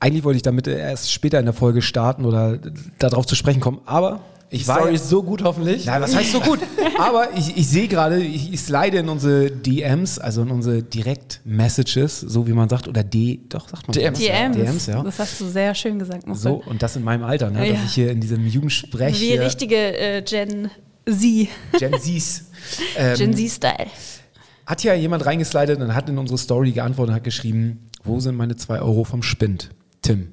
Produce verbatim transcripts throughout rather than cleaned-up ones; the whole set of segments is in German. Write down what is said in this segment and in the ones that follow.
eigentlich wollte ich damit erst später in der Folge starten oder darauf zu sprechen kommen, aber ich war. Story ist so gut hoffentlich. Nein, was heißt so gut? Aber ich, ich sehe gerade, ich, ich slide in unsere D Ms, also in unsere Direct-Messages, so wie man sagt, oder D, doch, sagt man. D Ms. D Ms, D Ms, ja. Das hast du sehr schön gesagt, Muffel. So, und das in meinem Alter, ne, Ja. dass ich hier in diesem Jugendsprech. Wie richtige äh, Gen Z. Gen Zs. Ähm, Gen Z-Style. Hat ja jemand reingeslidet und hat in unsere Story geantwortet und hat geschrieben, wo sind meine zwei Euro vom Spind? Tim.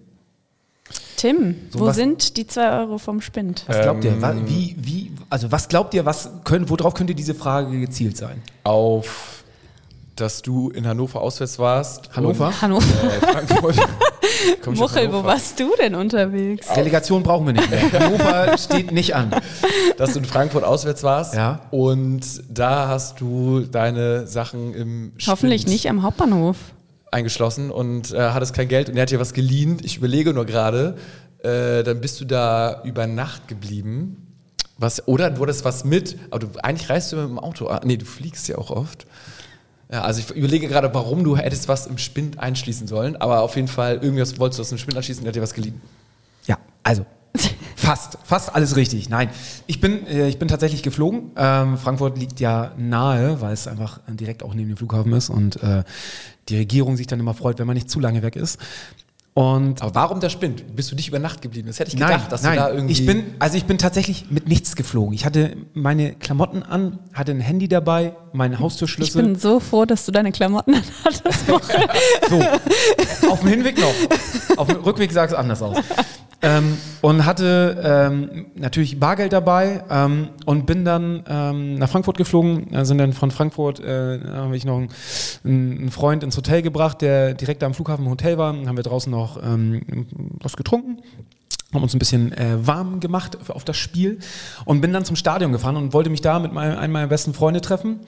Tim, So wo was- sind die zwei Euro vom Spind? Was glaubt Ähm, ihr? Wa- Wie, wie, also was glaubt ihr, was können, worauf könnte diese Frage gezielt sein? Auf, dass du in Hannover auswärts warst. Hannover? Und, Hannover. äh, Frankfurt. Komm ich aus Muchel, wo Hannover. warst du denn unterwegs? Delegation brauchen wir nicht mehr. Hannover steht nicht an. Dass du in Frankfurt auswärts warst. Ja. Und da hast du deine Sachen im Hoffentlich Spind nicht am Hauptbahnhof. eingeschlossen und äh, hattest kein Geld und er hat dir was geliehen. Ich überlege nur gerade, äh, dann bist du da über Nacht geblieben. Was, oder du hattest was mit, aber du, eigentlich reist du mit dem Auto. Ah, nee, du fliegst ja auch oft. Ja, also ich überlege gerade, warum du hättest was im Spind einschließen sollen, aber auf jeden Fall, irgendwas wolltest du aus dem Spind einschließen und er hat dir was geliehen. Ja, also fast, fast alles richtig. Nein, ich bin, äh, ich bin tatsächlich geflogen. Ähm, Frankfurt liegt ja nahe, weil es einfach direkt auch neben dem Flughafen ist und äh, die Regierung sich dann immer freut, wenn man nicht zu lange weg ist. Und Aber warum der Spind? Bist du nicht über Nacht geblieben? Das hätte ich nein, gedacht, dass nein, du da irgendwie... ich bin, also ich bin tatsächlich mit nichts geflogen. Ich hatte meine Klamotten an, hatte ein Handy dabei, meinen Ich Haustürschlüssel. bin so froh, dass du deine Klamotten anhattest. So, auf dem Hinweg noch. Auf dem Rückweg sah es anders aus. Ähm, und hatte ähm, natürlich Bargeld dabei ähm, und bin dann ähm, nach Frankfurt geflogen. Äh, sind dann von Frankfurt, äh, habe ich noch einen, einen Freund ins Hotel gebracht, der direkt am Flughafen im Hotel war. Dann haben wir draußen noch ähm, was getrunken. Haben uns ein bisschen äh, warm gemacht auf das Spiel und bin dann zum Stadion gefahren und wollte mich da mit meinem, einem meiner besten Freunde treffen.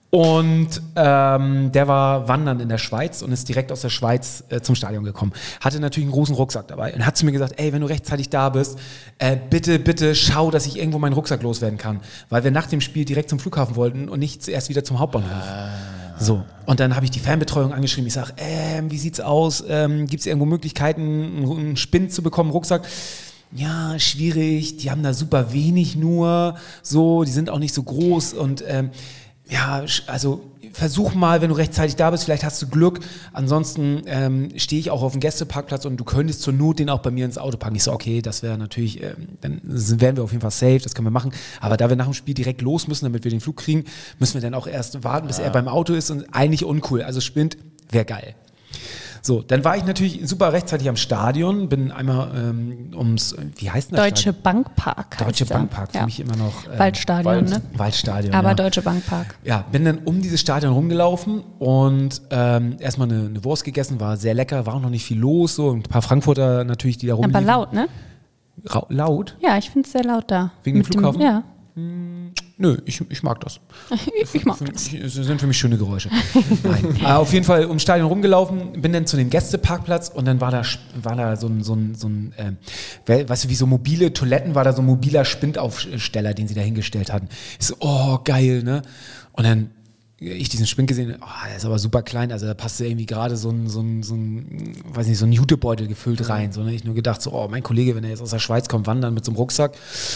Und ähm, der war wandern in der Schweiz und ist direkt aus der Schweiz äh, zum Stadion gekommen. Hatte natürlich einen großen Rucksack dabei und hat zu mir gesagt, ey, wenn du rechtzeitig da bist, äh, bitte, bitte schau, dass ich irgendwo meinen Rucksack loswerden kann. Weil wir nach dem Spiel direkt zum Flughafen wollten und nicht zuerst wieder zum Hauptbahnhof. So, und dann habe ich die Fanbetreuung angeschrieben. Ich sage, ähm, wie sieht's aus? Ähm, Gibt es irgendwo Möglichkeiten, einen, einen Spind zu bekommen, einen Rucksack? Ja, schwierig. Die haben da super wenig nur. So, die sind auch nicht so groß und ähm, ja, also versuch mal, wenn du rechtzeitig da bist, vielleicht hast du Glück. Ansonsten ähm, stehe ich auch auf dem Gästeparkplatz und du könntest zur Not den auch bei mir ins Auto packen. Ich so, okay, das wäre natürlich, ähm, dann wären wir auf jeden Fall safe, das können wir machen. Aber da wir nach dem Spiel direkt los müssen, damit wir den Flug kriegen, müssen wir dann auch erst warten, bis er beim Auto ist und eigentlich uncool. Also Spind wäre geil. So, dann war ich natürlich super rechtzeitig am Stadion, bin einmal ähm, ums, wie heißt denn das Deutsche Stadion? Bankpark. heißt Deutsche der. Bankpark, für Ja. mich immer noch. ähm, Waldstadion, Wald- ne? Waldstadion. Aber ja. Deutsche Bankpark. Ja, bin dann um dieses Stadion rumgelaufen und ähm, erstmal eine, eine Wurst gegessen, war sehr lecker, war auch noch nicht viel los, so ein paar Frankfurter natürlich, die da rumliefen. Aber laut, ne? Ra- laut? Ja, ich finde es sehr laut da. Wegen dem Mit Flughafen? ja, Nö, ich, ich mag das. ich, ich mag Für das. mich, es sind für mich schöne Geräusche. Nein. äh, auf jeden Fall ums Stadion rumgelaufen, bin dann zu dem Gästeparkplatz und dann war da, war da so ein, so ein, so ein ähm, we- weißt du, wie so mobile Toiletten, war da so ein mobiler Spindaufsteller, den sie da hingestellt hatten. Ich so, oh, geil, ne? Und dann ich diesen Spind gesehen, oh, der ist aber super klein, also da passte irgendwie gerade so ein, so ein, so ein, weiß nicht, so ein Jutebeutel gefüllt rein. So, ne? Ich nur gedacht, so, oh, mein Kollege, wenn er jetzt aus der Schweiz kommt, wandern mit so einem Rucksack,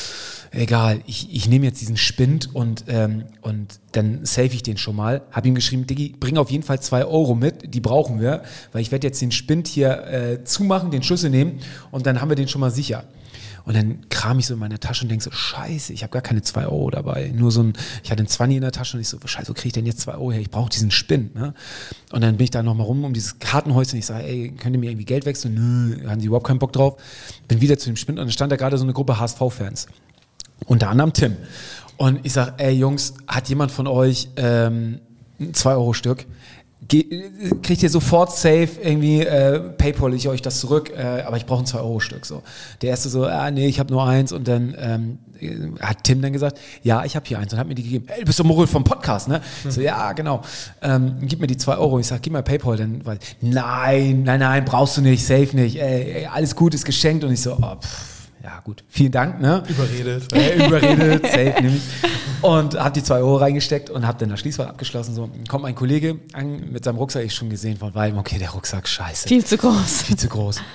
egal, ich, ich nehme jetzt diesen Spind und, ähm, und dann save ich den schon mal. Habe ihm geschrieben, Diggi, bring auf jeden Fall zwei Euro mit, die brauchen wir, weil ich werde jetzt den Spind hier äh, zumachen, den Schlüssel nehmen und dann haben wir den schon mal sicher. Und dann kram ich so in meiner Tasche und denke so, scheiße, ich habe gar keine zwei Euro dabei. Nur so ein, ich hatte einen Zwanni in der Tasche und ich so, scheiße, wo kriege ich denn jetzt zwei Euro her? Ich brauche diesen Spind, ne? Und dann bin ich da nochmal rum um dieses Kartenhäuschen. Ich sage, ey, könnt ihr mir irgendwie Geld wechseln? Nö, haben sie überhaupt keinen Bock drauf. Bin wieder zu dem Spind und dann stand da gerade so eine Gruppe H S V-Fans. Unter anderem Tim. Und ich sage, ey Jungs, hat jemand von euch ähm, ein zwei Euro Stück? Ge- kriegt ihr sofort safe irgendwie, äh, Paypal ich euch das zurück, äh, aber ich brauche ein zwei Euro Stück. So. Der erste so, ah nee, ich habe nur eins und dann ähm, hat Tim dann gesagt, ja, ich habe hier eins und hat mir die gegeben. Ey, du bist doch Moral vom Podcast, ne? Mhm. So, ja, genau. Ähm, gib mir die zwei Euro. Ich sag, gib mir Paypal. Dann, weil, nein, nein, nein, brauchst du nicht, safe nicht. Ey, ey, alles gut, ist geschenkt. Und ich so, oh, pff. Ja, gut. Vielen Dank, ne? Überredet. Äh, überredet, safe, nämlich. Und hab die zwei Euro reingesteckt und hab dann das Schließfach abgeschlossen. So, kommt mein Kollege an mit seinem Rucksack, ich schon gesehen von weitem, okay, der Rucksack, scheiße. Viel zu groß. Viel zu groß.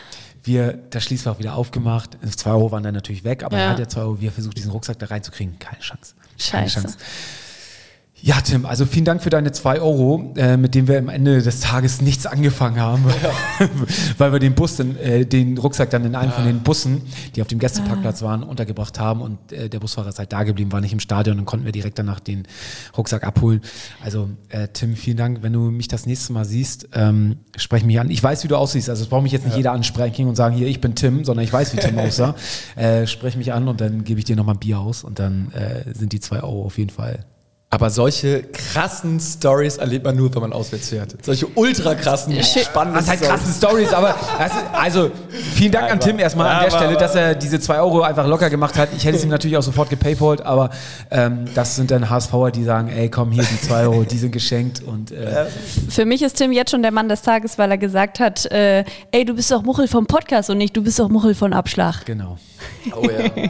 Wir, das Schließfach wieder aufgemacht. Zwei Euro waren dann natürlich weg, aber Ja. er hat ja zwei Euro, wir versucht, diesen Rucksack da reinzukriegen. Keine Chance. Keine Scheiße. Chance. Ja, Tim, also vielen Dank für deine zwei Euro, äh, mit denen wir am Ende des Tages nichts angefangen haben, ja. weil wir den Bus, dann, äh, den Rucksack dann in einem ja. von den Bussen, die auf dem Gästeparkplatz waren, untergebracht haben und äh, der Busfahrer ist halt da geblieben, war nicht im Stadion, dann konnten wir direkt danach den Rucksack abholen. Also äh, Tim, vielen Dank, wenn du mich das nächste Mal siehst, ähm, sprech mich an. Ich weiß, wie du aussiehst, also es braucht mich jetzt nicht ja. jeder ansprechen und sagen, hier, ich bin Tim, sondern ich weiß, wie Tim aussah. Äh, sprech mich an und dann gebe ich dir nochmal ein Bier aus und dann äh, sind die zwei Euro auf jeden Fall. Aber solche krassen Stories erlebt man nur, wenn man auswärts fährt. Solche ultra krassen, spannenden Was heißt krassen Stories? Aber das ist, also vielen Dank an Tim erstmal an der Stelle, dass er diese zwei Euro einfach locker gemacht hat. Ich hätte es ihm natürlich auch sofort gepaypalt, aber ähm, das sind dann HSVer, die sagen, ey komm hier, die zwei Euro, die sind geschenkt. Und äh, Für mich ist Tim jetzt schon der Mann des Tages, weil er gesagt hat, äh, ey, du bist doch Muchel vom Podcast und nicht, du bist doch Muchel von Abschlag. Genau. Oh ja.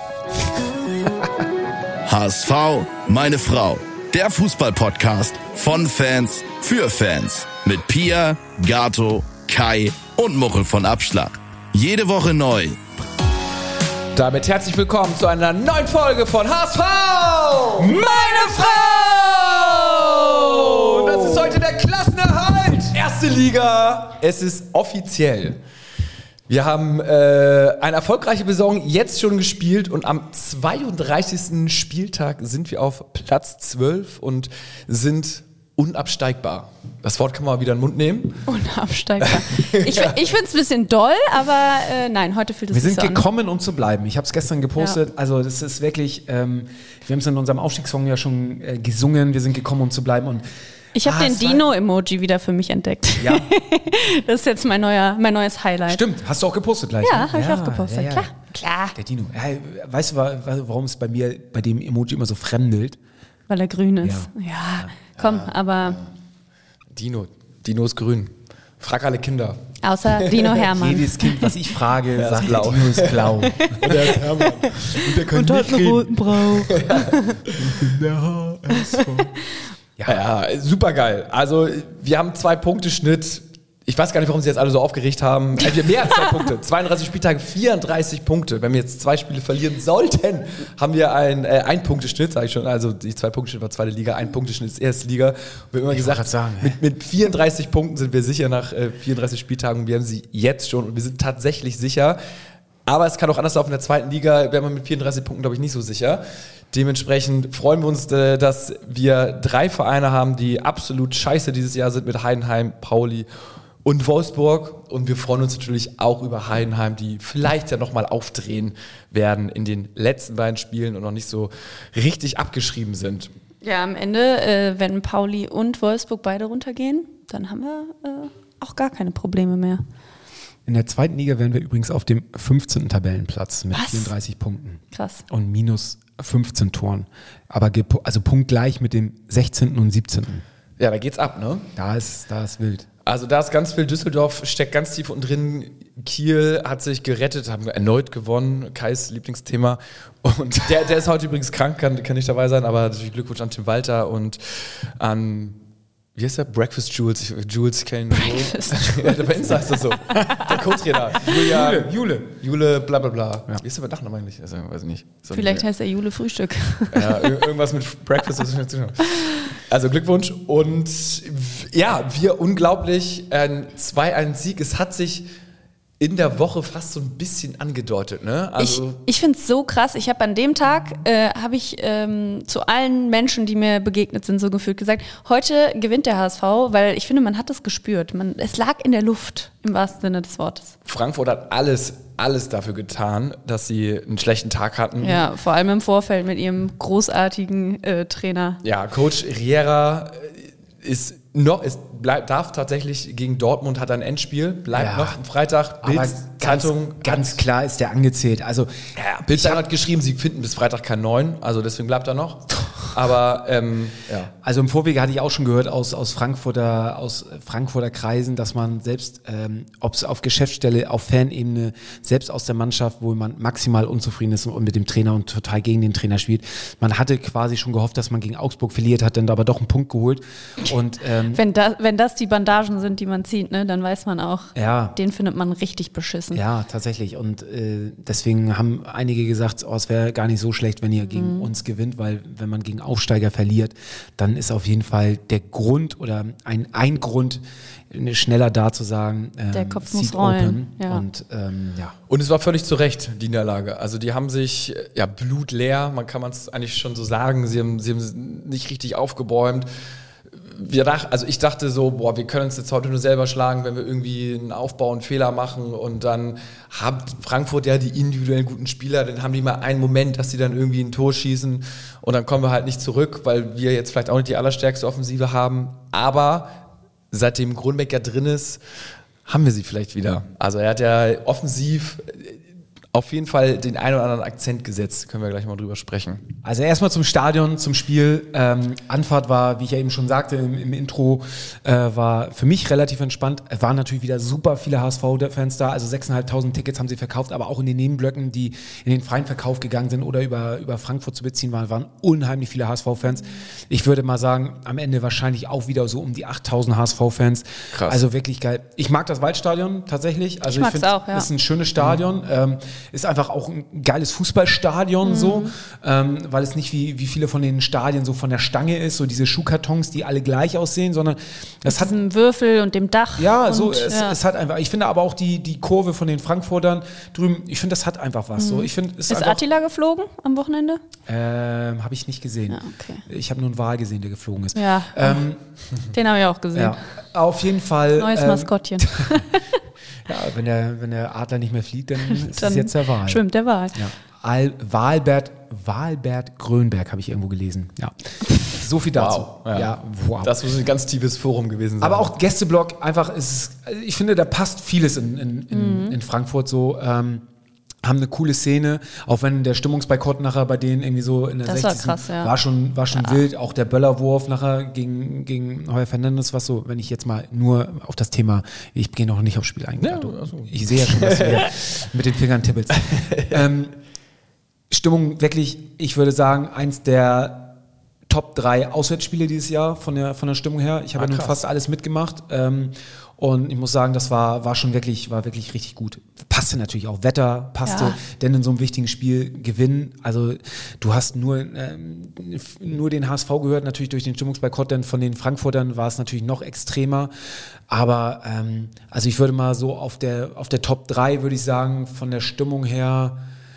H S V, meine Frau. Der Fußball-Podcast von Fans für Fans. Mit Pia, Gato, Kai und Muchel von Abschlag. Jede Woche neu. Damit herzlich willkommen zu einer neuen Folge von H S V, meine Frau! Und das ist heute der Klassenerhalt. Erste Liga. Es ist offiziell. Wir haben äh, eine erfolgreiche Saison jetzt schon gespielt und am zweiunddreißigsten Spieltag sind wir auf Platz zwölf und sind unabsteigbar. Das Wort kann man mal wieder in den Mund nehmen. Unabsteigbar. Ich, ja. ich finde es ein bisschen doll, aber äh, nein, heute fühlt es sich sich so so an. Wir sind gekommen, um zu bleiben. Ich habe es gestern gepostet. Ja. Also das ist wirklich, ähm, wir haben es in unserem Aufstiegssong ja schon äh, gesungen. Wir sind gekommen, um zu bleiben und ich habe ah, den Dino-Emoji wieder für mich entdeckt. Ja. Das ist jetzt mein, neuer, mein neues Highlight. Stimmt, hast du auch gepostet gleich? Ja, ne? habe ich ja, auch gepostet. Ja, ja. Klar, klar. Der Dino. Ja, weißt du, warum es bei mir, bei dem Emoji immer so fremdelt? Weil er grün ist. Ja, ja. komm, ja. aber... Dino, Dino ist grün. Frag alle Kinder. Außer Dino Hermann. Jedes Kind, was ich frage, ja, sagt, blau. Dino ist blau. Und der ist Hermann. Und der kann Und hat einen roten Brauch. Ja. Ja, ja, super geil. Also wir haben zwei Punkte Schnitt. Ich weiß gar nicht, warum sie jetzt alle so aufgeregt haben. Also, wir haben mehr als zwei Punkte. zweiunddreißig Spieltage, vierunddreißig Punkte. Wenn wir jetzt zwei Spiele verlieren sollten, haben wir einen äh, Ein-Punkte-Schnitt, sage ich schon. Also die zwei Punkte Schnitt war zweite Liga, ein Punkte-Schnitt ist erste Liga. Und wir haben immer ich gesagt, sagen, mit, mit vierunddreißig Punkten sind wir sicher nach äh, vierunddreißig Spieltagen. Wir haben sie jetzt schon und wir sind tatsächlich sicher. Aber es kann auch anders laufen. In der zweiten Liga wäre man mit vierunddreißig Punkten, glaube ich, nicht so sicher. Dementsprechend freuen wir uns, dass wir drei Vereine haben, die absolut scheiße dieses Jahr sind mit Heidenheim, Pauli und Wolfsburg. Und wir freuen uns natürlich auch über Heidenheim, die vielleicht ja nochmal aufdrehen werden in den letzten beiden Spielen und noch nicht so richtig abgeschrieben sind. Ja, am Ende, äh, wenn Pauli und Wolfsburg beide runtergehen, dann haben wir äh, auch gar keine Probleme mehr. In der zweiten Liga wären wir übrigens auf dem fünfzehnten Tabellenplatz mit Was? vierunddreißig Punkten. Krass. Und minus fünfzehn Toren. Aber gepo- also punktgleich mit dem sechzehnten und siebzehnten Ja, da geht's ab, ne? Da ist, da ist wild. Also da ist ganz viel. Düsseldorf steckt ganz tief unten drin. Kiel hat sich gerettet, haben erneut gewonnen. Kais Lieblingsthema. Und der, der ist heute übrigens krank, kann, kann nicht dabei sein, aber natürlich Glückwunsch an Tim Walter und an, wie heißt der? Breakfast Jules. Ich, Jules kennen Breakfast so. Ja, bei Insta ist das so. Der Co-Trainer. Julia, Jule. Jule, bla bla bla. Ja. Wie ist der mit Nachnamen eigentlich? Also, weiß ich nicht. So Vielleicht heißt er Jule Frühstück. Ja, irgendwas mit Breakfast. Also Glückwunsch und ja, wir unglaublich, ein zwei eins Sieg. Es hat sich in der Woche fast so ein bisschen angedeutet, ne? Also ich ich finde es so krass. Ich habe an dem Tag, äh, habe ich ähm, zu allen Menschen, die mir begegnet sind, so gefühlt gesagt, heute gewinnt der H S V, weil ich finde, man hat es gespürt. Man, es lag in der Luft, im wahrsten Sinne des Wortes. Frankfurt hat alles, alles dafür getan, dass sie einen schlechten Tag hatten. Ja, vor allem im Vorfeld mit ihrem großartigen äh, Trainer. Ja, Coach Riera ist noch, es bleibt, darf tatsächlich gegen Dortmund, hat ein Endspiel, bleibt Ja. noch am Freitag. Bild-Zeitung. Ganz, ganz klar ist der angezählt. Also Ja, Bild-Zeitung hat geschrieben, sie finden bis Freitag keinen neuen, also deswegen bleibt er noch. Aber ähm, ja. Also im Vorwege hatte ich auch schon gehört aus, aus, Frankfurter, aus Frankfurter Kreisen, dass man selbst, ähm, ob es auf Geschäftsstelle, auf Fanebene, selbst aus der Mannschaft, wo man maximal unzufrieden ist und mit dem Trainer und total gegen den Trainer spielt, man hatte quasi schon gehofft, dass man gegen Augsburg verliert, hat dann aber doch einen Punkt geholt. Und, ähm, wenn, das, wenn das die Bandagen sind, die man zieht, ne, dann weiß man auch, ja, den findet man richtig beschissen. Ja, tatsächlich. Und äh, deswegen haben einige gesagt, oh, es wäre gar nicht so schlecht, wenn ihr gegen Mhm. uns gewinnt, weil wenn man gegen Aufsteiger verliert, dann ist auf jeden Fall der Grund oder ein, ein Grund, schneller da zu sagen, ähm, Der Kopf seat muss rollen, open. ja. Und ähm, ja. Und es war völlig zu Recht, die Niederlage. Also die haben sich, ja, blutleer, man kann man es eigentlich schon so sagen, sie haben, sie haben nicht richtig aufgebäumt. Wir dachten, also ich dachte so, boah, wir können uns jetzt heute nur selber schlagen, wenn wir irgendwie einen Aufbau, einen Fehler machen und dann hat Frankfurt ja die individuellen guten Spieler, dann haben die mal einen Moment, dass sie dann irgendwie ein Tor schießen und dann kommen wir halt nicht zurück, weil wir jetzt vielleicht auch nicht die allerstärkste Offensive haben, aber seitdem Grünbeck ja drin ist, haben wir sie vielleicht wieder. Also er hat ja offensiv auf jeden Fall den einen oder anderen Akzent gesetzt. Können wir gleich mal drüber sprechen. Also erstmal zum Stadion, zum Spiel. Ähm, Anfahrt war, wie ich ja eben schon sagte im, im Intro, äh, war für mich relativ entspannt. Es waren natürlich wieder super viele H S V-Fans da. Also sechstausendfünfhundert Tickets haben sie verkauft, aber auch in den Nebenblöcken, die in den freien Verkauf gegangen sind oder über, über Frankfurt zu beziehen waren, waren unheimlich viele H S V-Fans. Ich würde mal sagen, am Ende wahrscheinlich auch wieder so um die achttausend H S V-Fans. Krass. Also wirklich geil. Ich mag das Waldstadion tatsächlich. Also Ich ich, mag's finde, auch, ja. es ist ein schönes Stadion. Mhm. Ähm, ist einfach auch ein geiles Fußballstadion Mhm. so, ähm, weil es nicht wie, wie viele von den Stadien so von der Stange ist, so diese Schuhkartons, die alle gleich aussehen, sondern es hat Diesem Würfel und dem Dach. ja, und, so es, ja. es hat einfach, ich finde aber auch die, die Kurve von den Frankfurtern drüben, ich finde, das hat einfach was. So. Ich finde, es Ist einfach, Attila geflogen am Wochenende? ähm, habe ich nicht gesehen. Ja, okay. Ich habe nur einen Wal gesehen, der geflogen ist. Ja, Ähm, den habe ich auch gesehen. ja. Auf jeden Fall. Neues ähm, Maskottchen. Ja, wenn der, wenn der Adler nicht mehr fliegt, dann ist Dann es jetzt der Wal. schwimmt der Wal. Ja. Al Walbert, Walbert Grönberg habe ich irgendwo gelesen. Ja. So viel dazu. Wow, ja. Ja, wow. Das muss ein ganz tiefes Forum gewesen sein. Aber auch Gästeblock, einfach, ist, ich finde, da passt vieles in, in, in, Mhm. in Frankfurt so. Ähm, haben eine coole Szene, auch wenn der Stimmungsboykott nachher bei denen irgendwie so in der Das war sechzigsten krass, ja. war schon, war schon wild. Auch der Böllerwurf nachher gegen, gegen Heuer Fernandes, was so, wenn ich jetzt mal nur auf das Thema, ich gehe noch nicht aufs Spiel ein. Ja, du, also. Ich sehe ja schon, dass du wieder mit den Fingern tippelst. ähm, Stimmung wirklich, ich würde sagen, eins der Top drei Auswärtsspiele dieses Jahr von der, von der Stimmung her. Ich habe Ah, ja nun krass. fast alles mitgemacht. Ähm, und ich muss sagen, das war, war schon wirklich, war wirklich richtig gut. Passte natürlich auch, Wetter passte, Ja. denn in so einem wichtigen Spiel gewinnen. Also du hast nur, ähm, nur den H S V gehört, natürlich durch den Stimmungsboykott, denn von den Frankfurtern war es natürlich noch extremer. Aber ähm, also ich würde mal so auf der, auf der Top drei, würde ich sagen, von der Stimmung her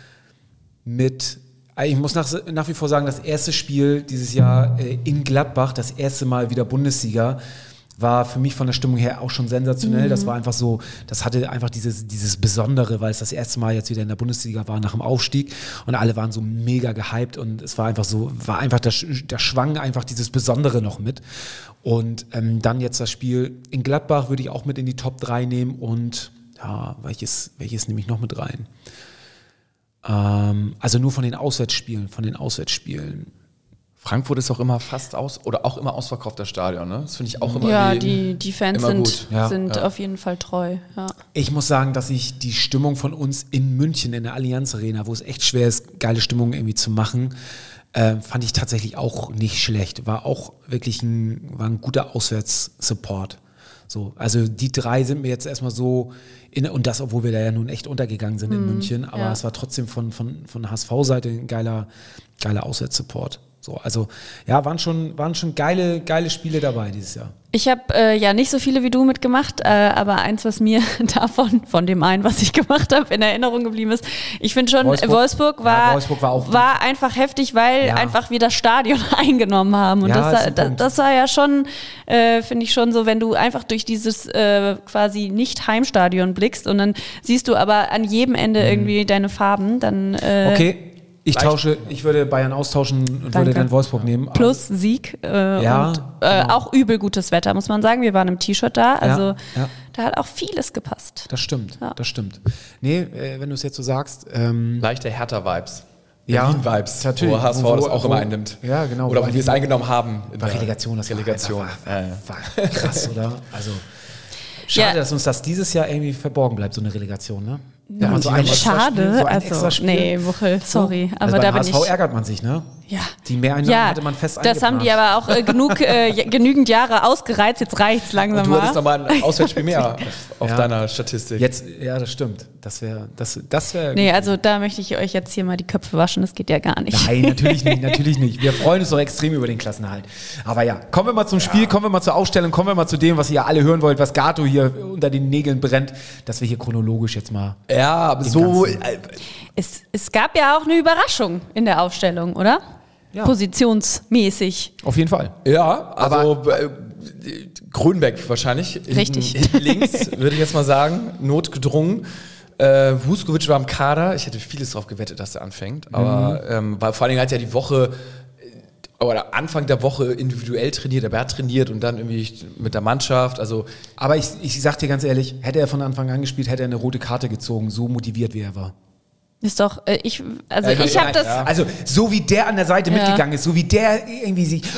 mit, ich muss nach, nach wie vor sagen, das erste Spiel dieses Jahr äh, in Gladbach, das erste Mal wieder Bundesliga, war für mich von der Stimmung her auch schon sensationell. Mhm. Das war einfach so, das hatte einfach dieses, dieses Besondere, weil es das erste Mal jetzt wieder in der Bundesliga war nach dem Aufstieg und alle waren so mega gehypt und es war einfach so, war einfach, da, da schwang einfach dieses Besondere noch mit. Und ähm, dann jetzt das Spiel in Gladbach würde ich auch mit in die Top drei nehmen und ja, welches, welches nehme ich noch mit rein? Ähm, also nur von den Auswärtsspielen, von den Auswärtsspielen. Frankfurt ist auch immer fast aus oder auch immer ausverkauft, das Stadion, ne? Das finde ich auch immer Ja, wie- die, die Fans immer sind, gut. Ja, sind ja. auf jeden Fall treu. Ja. Ich muss sagen, dass ich die Stimmung von uns in München, in der Allianz Arena, wo es echt schwer ist, geile Stimmung irgendwie zu machen, äh, fand ich tatsächlich auch nicht schlecht. War auch wirklich ein, war ein guter Auswärtssupport. So, also die drei sind mir jetzt erstmal so, in, und das, obwohl wir da ja nun echt untergegangen sind in München, aber ja. es war trotzdem von, von, von H S V-Seite ein geiler, geiler Auswärtssupport. So, also ja, waren schon, waren schon geile, geile Spiele dabei dieses Jahr. Ich habe äh, ja nicht so viele wie du mitgemacht, äh, aber eins, was mir davon, von dem einen, was ich gemacht habe, in Erinnerung geblieben ist. Ich finde schon, Wolfsburg. Wolfsburg, war, Ja, Wolfsburg war auch war einfach heftig, weil Ja. einfach wir das Stadion eingenommen haben. Und Ja, das, ist war- ein da, Punkt. das war ja schon, äh, finde ich schon so, wenn du einfach durch dieses äh, quasi nicht Heimstadion blickst und dann siehst du aber an jedem Ende irgendwie deine Farben, dann äh, Okay, ich tausche, ich würde Bayern austauschen und würde Danke. dann Wolfsburg nehmen. plus Sieg äh, Ja, und äh, genau. auch übel gutes Wetter, muss man sagen. Wir waren im T-Shirt da, also ja. da hat auch vieles gepasst. Das stimmt, Ja. das stimmt. Nee, äh, wenn du es jetzt so sagst, ähm, Leichte Hertha-Vibes. Ja, Berlin-Vibes, natürlich. wo H S V Wo- wo- das auch wo- immer einnimmt. Ja, genau. Oder Wo wo wir es eingenommen haben. in Bei der Relegation, das Relegation. war, war, Ja, ja. war krass, oder? Also schade, Ja. dass uns das dieses Jahr irgendwie verborgen bleibt, so eine Relegation, ne? Ja, man so ein schade, Extraspiel, so ein also, Extraspiel. nee, Wuchel, sorry, Also aber da beim bin H S V ich, ärgert man sich, ne? ja. Die Mehreinnahmen Ja, hatte man fest das haben die aber auch äh, genug, äh, j- genügend Jahre ausgereizt, jetzt reicht's langsam Und du mal. hattest nochmal ein Auswärtsspiel mehr auf, auf Ja. deiner Statistik. Jetzt, ja, das stimmt. Das wäre, das, das wäre. Nee, also da möchte ich euch jetzt hier mal die Köpfe waschen, das geht ja gar nicht. Nein, natürlich nicht, natürlich nicht. Wir freuen uns doch extrem über den Klassenerhalt. Aber ja, kommen wir mal zum Spiel, kommen wir mal zur Ausstellung, kommen wir mal zu dem, was ihr alle hören wollt, was Gato hier unter den Nägeln brennt, dass wir hier chronologisch jetzt mal. Ja, aber so. ganzen- äh, Es, es gab ja auch eine Überraschung in der Aufstellung, oder? Ja. Positionsmäßig. Auf jeden Fall. Ja, also äh, Grönbeck wahrscheinlich. Richtig. Hinten, hinten links, würde ich jetzt mal sagen. Notgedrungen. Äh, Vuskovic war im Kader. Ich hätte vieles drauf gewettet, dass er anfängt. Aber Mhm. ähm, weil vor allen Dingen hat er die Woche äh, oder Anfang der Woche individuell trainiert, aber er hat trainiert und dann irgendwie mit der Mannschaft. Also Aber ich, ich sag dir ganz ehrlich, hätte er von Anfang an gespielt, hätte er eine rote Karte gezogen, so motiviert wie er war. Ist doch, äh, ich, also Ja, ich ja, habe das, ja. Also, so wie der an der Seite Ja. mitgegangen ist, so wie der irgendwie sich,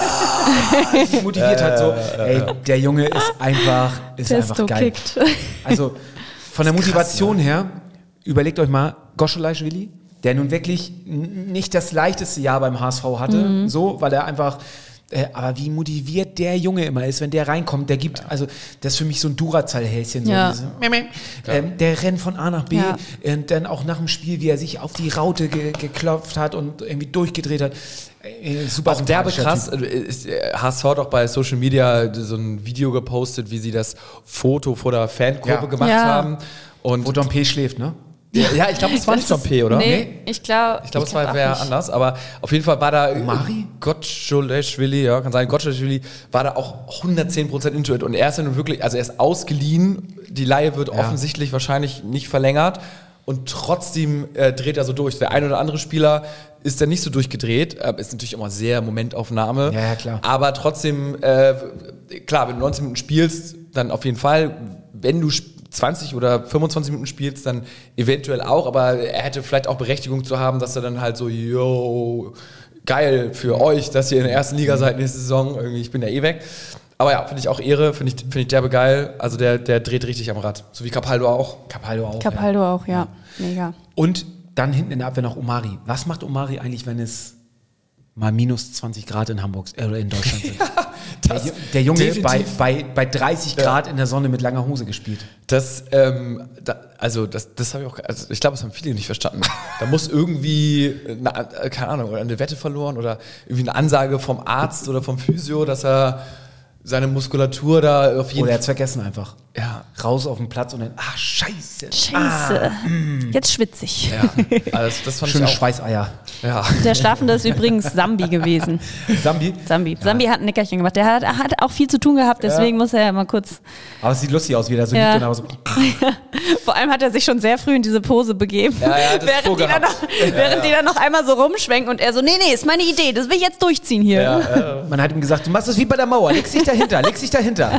sich motiviert hat, so, ey, der Junge ist einfach, ist einfach Testo geil. kickt. Also, von der Motivation her, überlegt euch mal, Goschelaischwili, der nun wirklich n- nicht das leichteste Jahr beim H S V hatte, Mhm. so, weil er einfach, äh, aber wie motiviert der Junge immer ist, wenn der reinkommt, der gibt, also, das ist für mich so ein Duracell-Häschen, so Ja. diese, ähm, der rennt von A nach B, Ja. und dann auch nach dem Spiel, wie er sich auf die Raute ge geklopft hat und irgendwie durchgedreht hat. Äh, super auch derbe sympathischer krass. Typ. äh, ist, äh, H S V hat auch bei Social Media so ein Video gepostet, wie sie das Foto vor der Fangruppe Ja. gemacht Ja. haben. Und Wo Dompe schläft, ne? ja, ja, ich glaube, es war nicht Dompe, oder? Nee, ich glaube, Ich glaube, es war wer anders, aber auf jeden Fall war da Mari? Gotscholeshvili, ja, kann sein, Gotscholeshvili war da auch hundertzehn Prozent into it und er ist ja nun wirklich, also er ist ausgeliehen, die Leihe wird Ja. offensichtlich wahrscheinlich nicht verlängert und trotzdem äh, dreht er so durch. Der ein oder andere Spieler ist dann nicht so durchgedreht, äh, ist natürlich immer sehr Momentaufnahme, Ja, ja, klar. aber trotzdem, äh, klar, wenn du neunzehn Minuten spielst, dann auf jeden Fall, wenn du sp- zwanzig oder fünfundzwanzig Minuten spielst, dann eventuell auch, aber er hätte vielleicht auch Berechtigung zu haben, dass er dann halt so, yo, geil für euch, dass ihr in der ersten Liga seid nächste Saison, irgendwie, ich bin ja eh weg. Aber ja, finde ich auch Ehre, finde ich, finde ich derbe geil, also der, der dreht richtig am Rad, so wie Capaldo auch. Capaldo auch. Capaldo auch, ja. Mega. Und dann hinten in der Abwehr noch Omari. Was macht Omari eigentlich, wenn es mal minus zwanzig Grad in Hamburg äh, oder in Deutschland sind? der, Ju- der Junge bei, definitiv. bei, bei dreißig Grad in der Sonne mit langer Hose gespielt. Das, ähm, da, also das, das habe ich auch, also ich glaube, das haben viele nicht verstanden. Da muss irgendwie, eine, keine Ahnung, oder eine Wette verloren oder irgendwie eine Ansage vom Arzt oder vom Physio, dass er seine Muskulatur da auf jeden Oder er Fall. hat's vergessen einfach. Ja, Raus auf den Platz und dann, ah, scheiße. Scheiße. Jetzt schwitze ich. ja. Also das fand Schöne ich auch. Schweißeier. Ja. Der Schlafende ist übrigens Sambi gewesen. Sambi. Sambi. Sambi hat ein Nickerchen gemacht. Der hat, hat auch viel zu tun gehabt, deswegen muss er ja mal kurz. Aber es sieht lustig aus, wie der so Ja. liegt und aber so. Vor allem hat er sich schon sehr früh in diese Pose begeben. Ja, ja, das während die, dann vorgehabt. noch, während die dann noch einmal so rumschwenken und er so, nee, nee, ist meine Idee, das will ich jetzt durchziehen hier. Man hat ihm gesagt, du machst es wie bei der Mauer, leg dich dahinter, leg dich dahinter.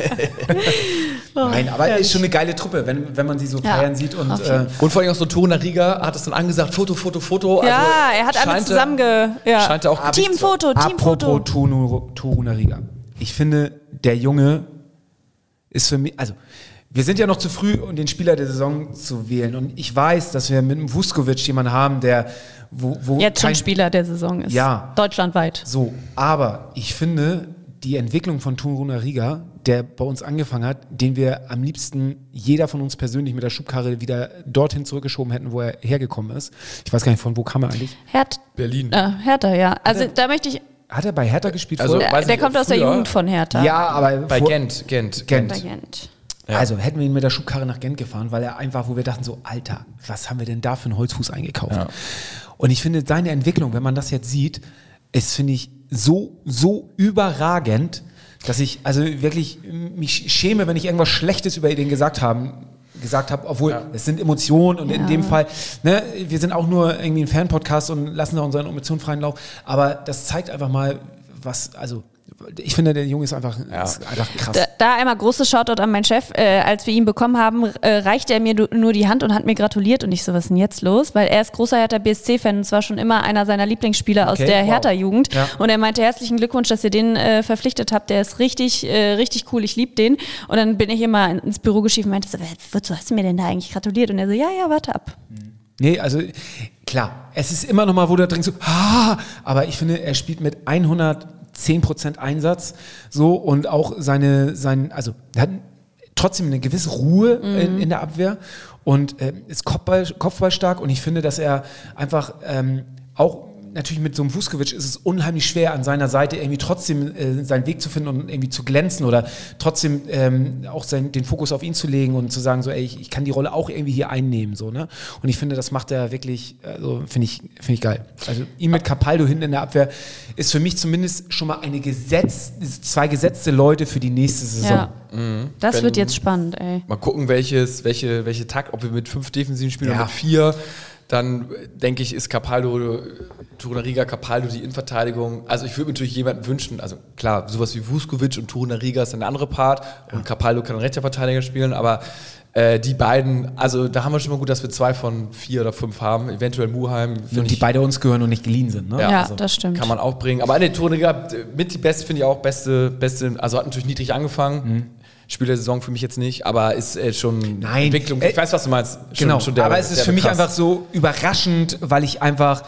Nein, aber ist schon eine geile Truppe, wenn, wenn man sie so Ja, feiern sieht. Und auf äh, jeden Und vor allem auch so Tona Riga hat es dann angesagt, Foto, Foto, Foto. Ja, also er hat alle scheint zusammen ge... Ja. Scheint er auch Teamfoto, Teamfoto. apropos Tonu- Toruna Riga. Ich finde, der Junge ist für mich, also wir sind ja noch zu früh, um den Spieler der Saison zu wählen. Und ich weiß, dass wir mit dem Vuskovic jemanden haben, der wo, wo Jetzt schon kein- Spieler der Saison ist. Ja. Deutschlandweit. So, aber ich finde, die Entwicklung von Toruna Riga, der bei uns angefangen hat, den wir am liebsten jeder von uns persönlich mit der Schubkarre wieder dorthin zurückgeschoben hätten, wo er hergekommen ist. Ich weiß gar nicht, von wo kam er eigentlich? Hert, Berlin. äh, Hertha, ja. Also da möchte ich... Hat er bei Hertha gespielt? Also, vorher? Der, weiß der nicht, kommt aus der früher- Jugend von Hertha. Ja, aber Bei vor- Gent, Gent. Gent. Bei Gent. Ja. Also hätten wir ihn mit der Schubkarre nach Gent gefahren, weil er einfach, wo wir dachten so, Alter, was haben wir denn da für einen Holzfuß eingekauft? Ja. Und ich finde, seine Entwicklung, wenn man das jetzt sieht, ist, finde ich, so, so überragend, dass ich also wirklich mich schäme, wenn ich irgendwas Schlechtes über den gesagt haben, gesagt habe, obwohl Ja. es sind Emotionen und in Ja. dem Fall, ne, wir sind auch nur irgendwie ein Fan-Podcast und lassen da unseren Emotionen freien Lauf, aber das zeigt einfach mal, was, also ich finde, der Junge ist einfach, ja. ist einfach krass. Da, da einmal großes Shoutout an meinen Chef. Äh, als wir ihn bekommen haben, äh, reichte er mir du, nur die Hand und hat mir gratuliert. Und ich so, was ist denn jetzt los? Weil er ist großer Hertha B S C-Fan und zwar schon immer einer seiner Lieblingsspieler aus Okay, der wow. Hertha-Jugend. Ja. Und er meinte, herzlichen Glückwunsch, dass ihr den äh, verpflichtet habt. Der ist richtig, äh, richtig cool. Ich liebe den. Und dann bin ich immer ins Büro geschieden und meinte so, wozu hast du mir denn da eigentlich gratuliert? Und er so, ja, ja, warte ab. Nee, also klar, es ist immer noch mal, wo du denkst, so, ah, aber ich finde, er spielt mit hundertzehn Prozent Einsatz so und auch seine, sein, also er hat trotzdem eine gewisse Ruhe mhm. in, in der Abwehr und äh, ist Kopfball, Kopfballstark und ich finde, dass er einfach ähm, auch natürlich mit so einem Vuskovic ist es unheimlich schwer, an seiner Seite irgendwie trotzdem äh, seinen Weg zu finden und irgendwie zu glänzen oder trotzdem ähm, auch sein, den Fokus auf ihn zu legen und zu sagen, so, ey, ich, ich kann die Rolle auch irgendwie hier einnehmen. So, ne? Und ich finde, das macht er wirklich, also finde ich, finde ich geil. Also ihn mit Capaldo hinten in der Abwehr ist für mich zumindest schon mal eine Gesetz, zwei gesetzte Leute für die nächste Saison. Ja. Mhm. Das Wenn, wird jetzt spannend, ey. Mal gucken, welches, welche, welche Takt, ob wir mit fünf Defensiven spielen Ja. oder mit vier. Dann denke ich, ist Capaldo, Torunariga, Capaldo die Innenverteidigung. Also ich würde mir natürlich jemanden wünschen, also klar, sowas wie Vuskovic und Torunariga ist dann der andere Part und Capaldo kann ein rechter Verteidiger spielen, aber äh, die beiden, also da haben wir schon mal gut, dass wir zwei von vier oder fünf haben, eventuell Muheim. Und die beide uns gehören und nicht geliehen sind. Ne? Ja, Ja, also das stimmt. Kann man auch bringen. Aber nee, Torunariga mit die beste, finde ich auch, beste, beste, also hat natürlich niedrig angefangen. Mhm. Spiel der Saison für mich jetzt nicht, aber ist äh, schon Nein. Entwicklung. Ich weiß, was du meinst. Schon, Genau, schon der, aber es ist der für mich krass. einfach so überraschend, weil ich einfach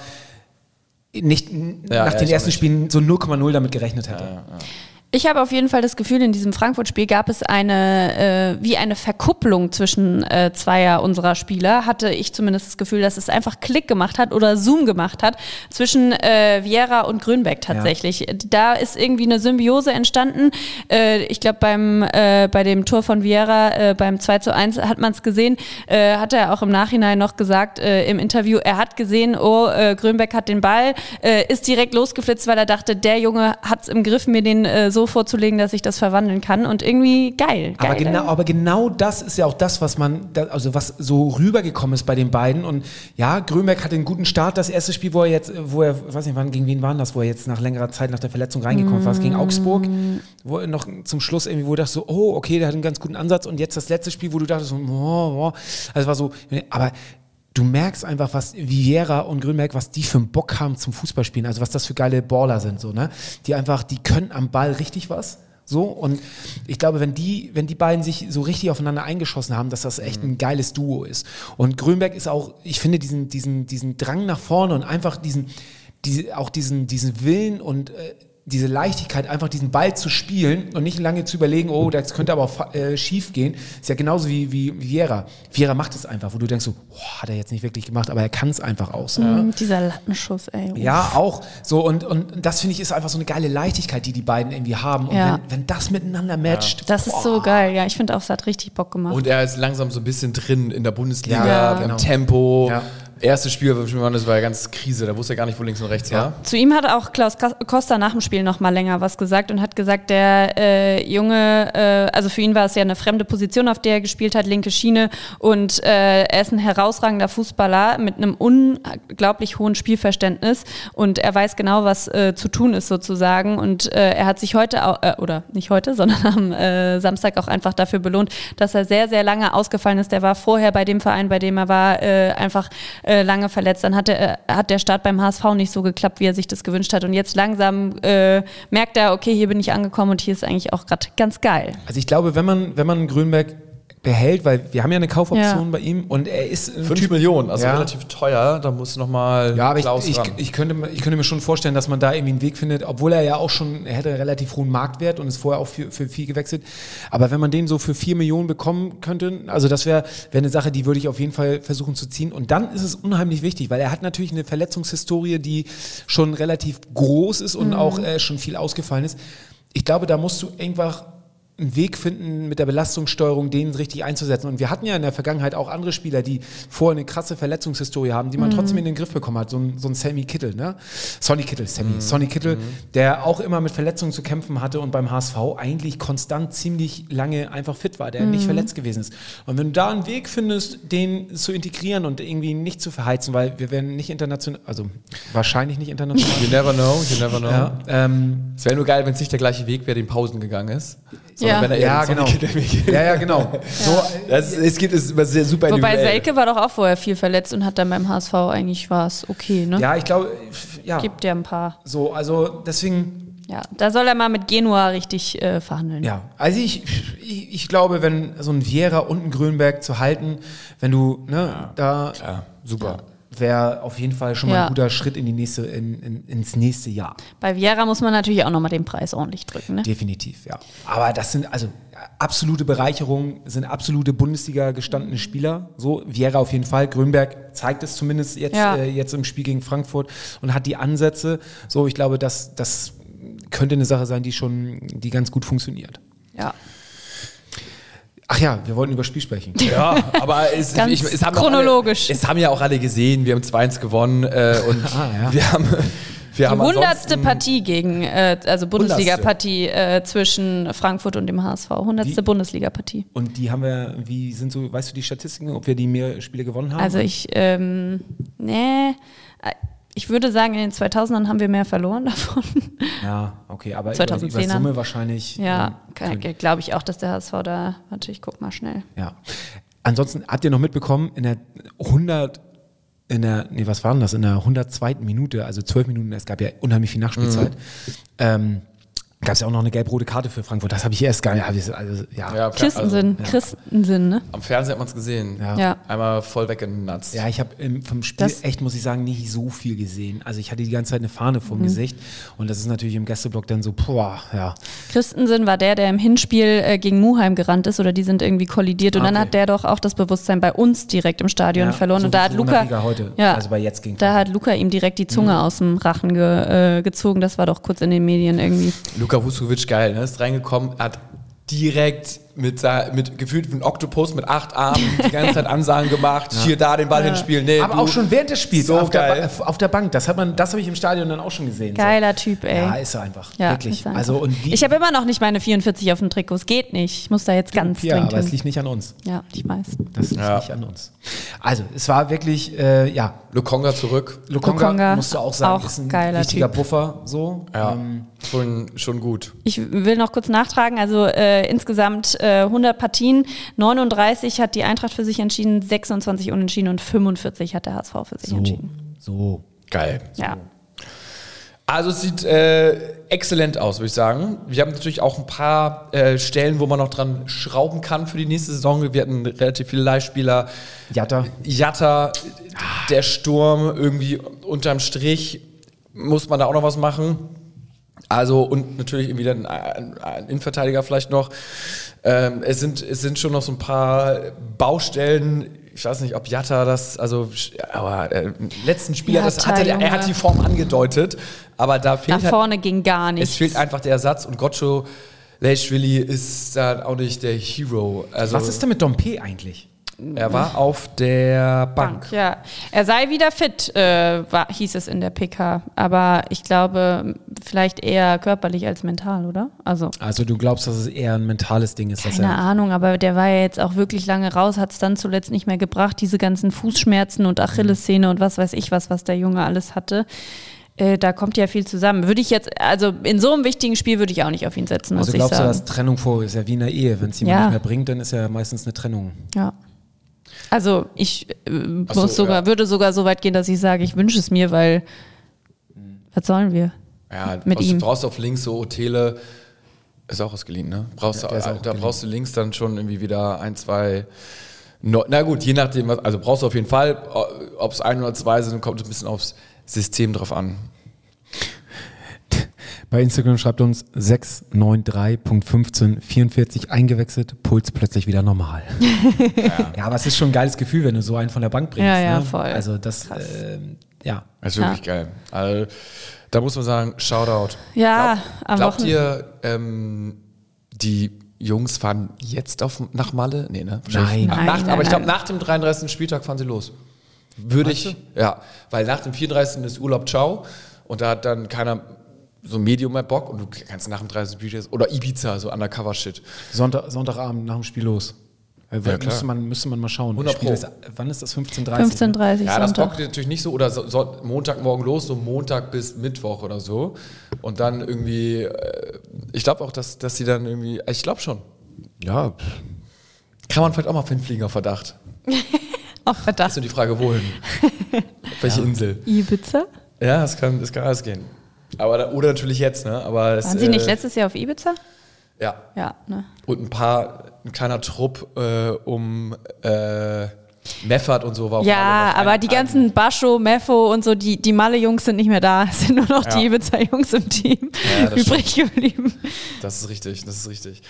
nicht Ja, nach ja, den ich ersten auch nicht. Spielen so null Komma null damit gerechnet hätte. Ja, ja. Ich habe auf jeden Fall das Gefühl, in diesem Frankfurt-Spiel gab es eine, äh, wie eine Verkupplung zwischen äh, zweier unserer Spieler, hatte ich zumindest das Gefühl, dass es einfach Klick gemacht hat oder Zoom gemacht hat zwischen äh, Vieira und Grünbeck tatsächlich. Ja. Da ist irgendwie eine Symbiose entstanden. Äh, ich glaube, beim äh, bei dem Tor von Vieira, äh, beim zwei zu eins hat man es gesehen, äh, hat er auch im Nachhinein noch gesagt äh, im Interview, er hat gesehen, oh, äh, Grünbeck hat den Ball, äh, ist direkt losgeflitzt, weil er dachte, der Junge hat es im Griff, mir den äh, so vorzulegen, dass ich das verwandeln kann und irgendwie geil. geil Aber genau, aber genau das ist ja auch das, was man, da- also was so rübergekommen ist bei den beiden. Und ja, Grünberg hatte einen guten Start. Das erste Spiel, wo er jetzt, wo er, weiß nicht, wann, gegen wen war das, wo er jetzt nach längerer Zeit nach der Verletzung reingekommen war, es gegen Augsburg, wo er noch zum Schluss irgendwie, wo du dachtest so, oh, okay, der hat einen ganz guten Ansatz. Und jetzt das letzte Spiel, wo du dachtest so, oh, oh. Also es war so, aber du merkst einfach, was Vieira und Grünberg, was die für einen Bock haben zum Fußballspielen, also was das für geile Baller sind, so, ne? Die einfach, die können am Ball richtig was, so, und ich glaube, wenn die, wenn die beiden sich so richtig aufeinander eingeschossen haben, dass das echt ein geiles Duo ist. Und Grünberg ist auch, ich finde diesen, diesen, diesen Drang nach vorne und einfach diesen, diese, auch diesen, diesen Willen und äh, diese Leichtigkeit, einfach diesen Ball zu spielen und nicht lange zu überlegen, oh, das könnte aber auch äh, schief gehen, ist ja genauso wie, wie Vieira. Vieira macht es einfach, wo du denkst so, oh, hat er jetzt nicht wirklich gemacht, aber er kann es einfach auch so. Mm, Ne? dieser Lattenschuss, ey. Ja, auch so und, und das finde ich ist einfach so eine geile Leichtigkeit, die die beiden irgendwie haben und Ja. wenn, wenn das miteinander matcht, Das ist so geil, ja. Ich finde auch, es hat richtig Bock gemacht. Und er ist langsam so ein bisschen drin in der Bundesliga, Ja, im genau. Tempo. Ja. Erstes Spiel, das war ja ganz Krise, da wusste er gar nicht, wo links und rechts Ja. war. Zu ihm hat auch Klaus Costa nach dem Spiel noch mal länger was gesagt und hat gesagt, der äh, Junge, äh, also für ihn war es ja eine fremde Position, auf der er gespielt hat, linke Schiene und äh, er ist ein herausragender Fußballer mit einem unglaublich hohen Spielverständnis und er weiß genau, was äh, zu tun ist sozusagen und äh, er hat sich heute, auch, äh, oder nicht heute, sondern am äh, Samstag auch einfach dafür belohnt, dass er sehr, sehr lange ausgefallen ist. Der war vorher bei dem Verein, bei dem er war, äh, einfach äh, lange verletzt. Dann hat, er, äh, hat der Start beim H S V nicht so geklappt, wie er sich das gewünscht hat und jetzt langsam äh, merkt er, okay, hier bin ich angekommen und hier ist eigentlich auch gerade ganz geil. also ich glaube, wenn man, wenn man Grünberg behält, weil wir haben ja eine Kaufoption Ja. bei ihm und er ist ein Fünf Typ, Millionen, also Ja. relativ teuer, da muss nochmal Ja, aber ich, Klaus ich, ran. ich, könnte, mir- ich könnte mir schon vorstellen, dass man da irgendwie einen Weg findet, obwohl er ja auch schon, er hätte einen relativ hohen Marktwert und ist vorher auch für, für viel gewechselt. Aber wenn man den so für vier Millionen bekommen könnte, also das wäre wär eine Sache, die würde ich auf jeden Fall versuchen zu ziehen. Und dann ist es unheimlich wichtig, weil er hat natürlich eine Verletzungshistorie, die schon relativ groß ist und auch äh, schon viel ausgefallen ist. Ich glaube, da musst du einfach einen Weg finden, mit der Belastungssteuerung den richtig einzusetzen. Und wir hatten ja in der Vergangenheit auch andere Spieler, die vorher eine krasse Verletzungshistorie haben, die man mhm. trotzdem in den Griff bekommen hat. So ein, so ein Sammy Kittel, ne? Sonny Kittel, Sammy, mhm. Sonny Kittel, mhm. der auch immer mit Verletzungen zu kämpfen hatte und beim H S V eigentlich konstant ziemlich lange einfach fit war, der mhm. nicht verletzt gewesen ist. Und wenn du da einen Weg findest, den zu integrieren und irgendwie nicht zu verheizen, weil wir werden nicht international, also wahrscheinlich nicht international. You never know, you never know. Ja, ähm, es wäre nur geil, wenn es nicht der gleiche Weg wäre, den Pausen gegangen ist. Ja. Wenn er ja, genau. ja, ja, genau. Ja. So, das, es gibt es immer sehr super Wobei individuell. Selke war doch auch vorher viel verletzt und hat dann beim H S V eigentlich war es okay, ne? Ja, ich glaube, ja. Gibt ja ein paar. So, also deswegen. Ja, da soll er mal mit Genua richtig äh, verhandeln. Ja, also ich, ich, ich glaube, wenn so ein Vieira und ein Grönberg zu halten, wenn du, ne, ja. da. Ja, super. Wäre auf jeden Fall schon mal ja. ein guter Schritt in die nächste, in, in, ins nächste Jahr. Bei Vieira muss man natürlich auch nochmal den Preis ordentlich drücken. Ne? Definitiv, ja. Aber das sind also absolute Bereicherungen, sind absolute Bundesliga gestandene Spieler. So, Vieira auf jeden Fall. Grönberg zeigt es zumindest jetzt, ja. äh, jetzt im Spiel gegen Frankfurt und hat die Ansätze. So, ich glaube, das, das könnte eine Sache sein, die schon, die ganz gut funktioniert. Ja. Ach ja, wir wollten über Spiel sprechen. Ja, aber es, Ganz ich, es haben chronologisch. Alle, es haben ja auch alle gesehen, wir haben zwei eins gewonnen äh, und ah, ja. wir haben wir die haben hundertste Partie gegen, äh, also Bundesliga-Partie äh, zwischen Frankfurt und dem H S V. hundertste Bundesliga-Partie. Und die haben wir, wie sind so, weißt du die Statistiken, ob wir die mehr Spiele gewonnen haben? Also ich, ähm, nee, ich würde sagen, in den zweitausendern haben wir mehr verloren davon. Ja, okay, aber zweitausendzehner. über Summe wahrscheinlich. Ja, ähm, glaube ich auch, dass der H S V da, warte, ich guck mal schnell. Ja. Ansonsten habt ihr noch mitbekommen, in der hundert, in der, nee, was war denn das, in der hundertzweiten Minute, also zwölf Minuten, es gab ja unheimlich viel Nachspielzeit, mhm. ähm, gab es ja auch noch eine gelb-rote Karte für Frankfurt. Das habe ich erst gar nicht. Also, ja. Ja, Christensen, also, ja. Christensen, ne? Am Fernsehen hat man es gesehen. Ja. Ja. Einmal voll weggenatzt. Ja, ich habe vom Spiel Das- echt, muss ich sagen, nicht so viel gesehen. Also ich hatte die ganze Zeit eine Fahne vor dem Mhm. Gesicht und das ist natürlich im Gästeblock dann so, boah, ja. Christensen war der, der im Hinspiel äh, gegen Muheim gerannt ist oder die sind irgendwie kollidiert und Ah, dann okay. hat der doch auch das Bewusstsein bei uns direkt im Stadion Ja, verloren so und da wie hat Corona Luca, Liga heute, ja, also bei jetzt gegen da hat Luca ihm direkt die Zunge Mhm. aus dem Rachen ge, äh, gezogen, das war doch kurz in den Medien irgendwie. Luka Vuskovic, geil, ne? Ist reingekommen, hat direkt mit, mit gefühlt wie ein Oktopus mit acht Armen die ganze Zeit Ansagen gemacht, hier da den Ball Ja. hinspielen. Nee, Aber du, auch schon während des Spiels So auf, der geil. Ba- auf der Bank. Das hat man, das habe ich im Stadion dann auch schon gesehen. Geiler Typ, So. ey. Ja, ist er einfach. Ja, Wirklich. ist er Also einfach. und wie Ich habe immer noch nicht meine vierundvierzig auf dem Trikot, es geht nicht. Ich muss da jetzt ganz ja, dringend aber es hin. liegt nicht an uns. Ja, ich weiß. Das liegt Ja. nicht an uns. Also, es war wirklich, äh, ja, Lukonga zurück. Lokonga, Lokonga, musst du auch sagen, auch ist ein geiler wichtiger Typ. Puffer. So. Ja, Ähm, schon, schon gut. Ich will noch kurz nachtragen, also äh, insgesamt äh, hundert Partien, neununddreißig hat die Eintracht für sich entschieden, sechsundzwanzig unentschieden und fünfundvierzig hat der H S V für sich so, entschieden. so. Geil. Ja. Also es sieht äh, exzellent aus, würde ich sagen. Wir haben natürlich auch ein paar äh, Stellen, wo man noch dran schrauben kann für die nächste Saison. Wir hatten relativ viele Leihspieler. Jatta. Jatta, der Sturm, irgendwie unterm Strich muss man da auch noch was machen. Also und natürlich irgendwie dann ein, ein Innenverteidiger vielleicht noch. Ähm, es sind, es sind schon noch so ein paar Baustellen. Ich weiß nicht, ob Jatta das, also, aber äh, im letzten Spieler, das hat er, Jatta, er hat die Form angedeutet, aber da fehlt Nach halt, vorne ging gar nichts. es fehlt einfach der Ersatz und Gotcho Leishvili ist da auch nicht der Hero. Also Was ist denn mit Dompe eigentlich? er war auf der Bank. Bank, ja. Er sei wieder fit, äh, war, hieß es in der P K. Aber ich glaube, vielleicht eher körperlich als mental, oder? Also, Also du glaubst, dass es eher ein mentales Ding ist, dass keine er. Ahnung, aber der war ja jetzt auch wirklich lange raus, hat es dann zuletzt nicht mehr gebracht, diese ganzen Fußschmerzen und Achillessehne und was weiß ich was, was der Junge alles hatte. Äh, da kommt ja viel zusammen. Würde ich jetzt, also in so einem wichtigen Spiel würde ich auch nicht auf ihn setzen, muss Also ich glaubst du, sagen. dass Trennung vor ist ja wie in der Ehe. Wenn es jemand Ja. nicht mehr bringt, dann ist ja meistens eine Trennung. Ja. Also ich äh, Ach so, muss sogar, ja. würde sogar so weit gehen, dass ich sage, ich wünsche es mir, weil was sollen wir? Ja, Mit brauchst, ihm. du brauchst auf links so Otele, ist auch ausgeliehen, ne? Brauchst Ja, du, der ist auch da ausgeliehen. brauchst du links dann schon irgendwie wieder ein, zwei. No, na gut, je nachdem, was, also brauchst du auf jeden Fall, ob es ein oder zwei sind, kommt ein bisschen aufs System drauf an. Bei Instagram schreibt uns sechs neun drei Punkt fünfzehn vierundvierzig eingewechselt, Puls plötzlich wieder normal. ja. ja, aber es ist schon ein geiles Gefühl, wenn du so einen von der Bank bringst. Ja, ja, ne? voll. Also das, ähm, ja. Das ist wirklich geil. Also, da muss man sagen, Shoutout. Ja, Glaub, am Glaubt Wochen- ihr, ähm, die Jungs fahren jetzt auf, nach Malle? Nee, ne? Nein. Nach, Nein, nach, nein, aber ich glaube, nein. nach dem dreiunddreißigsten Spieltag fahren sie los. Würde ich, ja. Weil nach dem vierunddreißigsten ist Urlaub, ciao. Und da hat dann keiner so ein Medium mehr Bock. Und du kannst nach dem dreißigsten Spieltag, oder Ibiza, so Undercover-Shit. Sonntag, Sonntagabend nach dem Spiel los. Äh, klar. müsste, man, müsste man mal schauen. hundert Spiel Pro. ist, wann ist das? fünfzehn Uhr dreißig? fünfzehn Uhr dreißig Ja, das Sonntag. bockt natürlich nicht so. Oder so, so, Montagmorgen los, so Montag bis Mittwoch oder so. Und dann irgendwie, äh, ich glaube auch, dass, dass sie dann irgendwie, ich glaube schon. Ja, Kann man vielleicht auch mal hinfliegen auf Verdacht. Auf Das Verdacht. ist nur die Frage, wohin? Auf welche Insel? Ibiza? Ja, das kann, das kann alles gehen. Aber da, oder natürlich jetzt, ne? Aber das, Waren Sie nicht äh, letztes Jahr auf Ibiza? Ja. Ja, ne? Und ein paar, ein kleiner Trupp äh, um äh, Meffert und so war auch Ja, alle noch aber ein- die ganzen Bascho, Meffo und so, die, die Malle-Jungs sind nicht mehr da. Es sind nur noch Ja. die Ibiza-Jungs im Team Ja, das übrig geblieben. Das ist richtig, das ist richtig.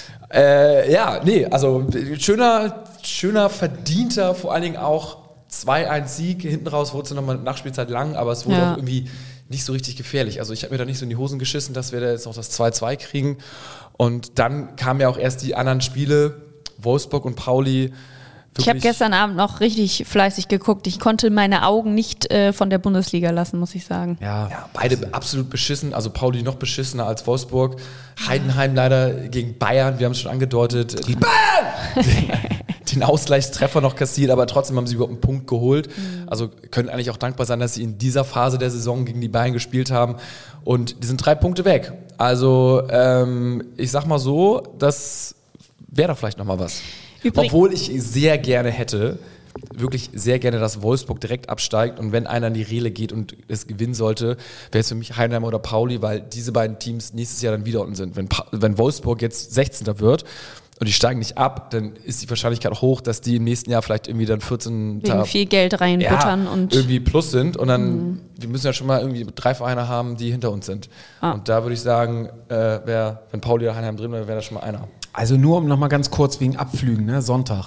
Äh, ja, nee, also schöner, schöner, verdienter, vor allen Dingen auch zwei eins Sieg. Hinten raus wurde es nochmal Nachspielzeit lang, aber es wurde Ja. auch irgendwie nicht so richtig gefährlich. Also ich habe mir da nicht so in die Hosen geschissen, dass wir da jetzt noch das zwei zwei kriegen. Und dann kamen ja auch erst die anderen Spiele, Wolfsburg und Pauli. Ich habe wirklich- gestern Abend noch richtig fleißig geguckt. Ich konnte meine Augen nicht äh, von der Bundesliga lassen, muss ich sagen. ja. Ja, beide absolut beschissen. Also Pauli noch beschissener als Wolfsburg. Heidenheim leider gegen Bayern, wir haben es schon angedeutet. Die Bayern! Den Ausgleichstreffer noch kassiert, aber trotzdem haben sie überhaupt einen Punkt geholt. Also können eigentlich auch dankbar sein, dass sie in dieser Phase der Saison gegen die Bayern gespielt haben. Und die sind drei Punkte weg. Also ähm, ich sag mal so, das wäre doch vielleicht nochmal was. Übrig- Obwohl ich sehr gerne hätte, wirklich sehr gerne, dass Wolfsburg direkt absteigt und wenn einer in die Rele geht und es gewinnen sollte, wäre es für mich Heidenheim oder Pauli, weil diese beiden Teams nächstes Jahr dann wieder unten sind. Wenn, Pa- wenn Wolfsburg jetzt sechzehnter wird und die steigen nicht ab, dann ist die Wahrscheinlichkeit hoch, dass die im nächsten Jahr vielleicht irgendwie dann vierzehn Wegen viel Geld reinbuttern und irgendwie plus sind und dann, wir müssen ja schon mal irgendwie drei Vereine haben, die hinter uns sind. Ah. Und da würde ich sagen, äh, wär, wenn Pauli oder Heidenheim drin wäre, wäre da schon mal einer. Also nur um nochmal ganz kurz wegen Abflügen, ne? Sonntag.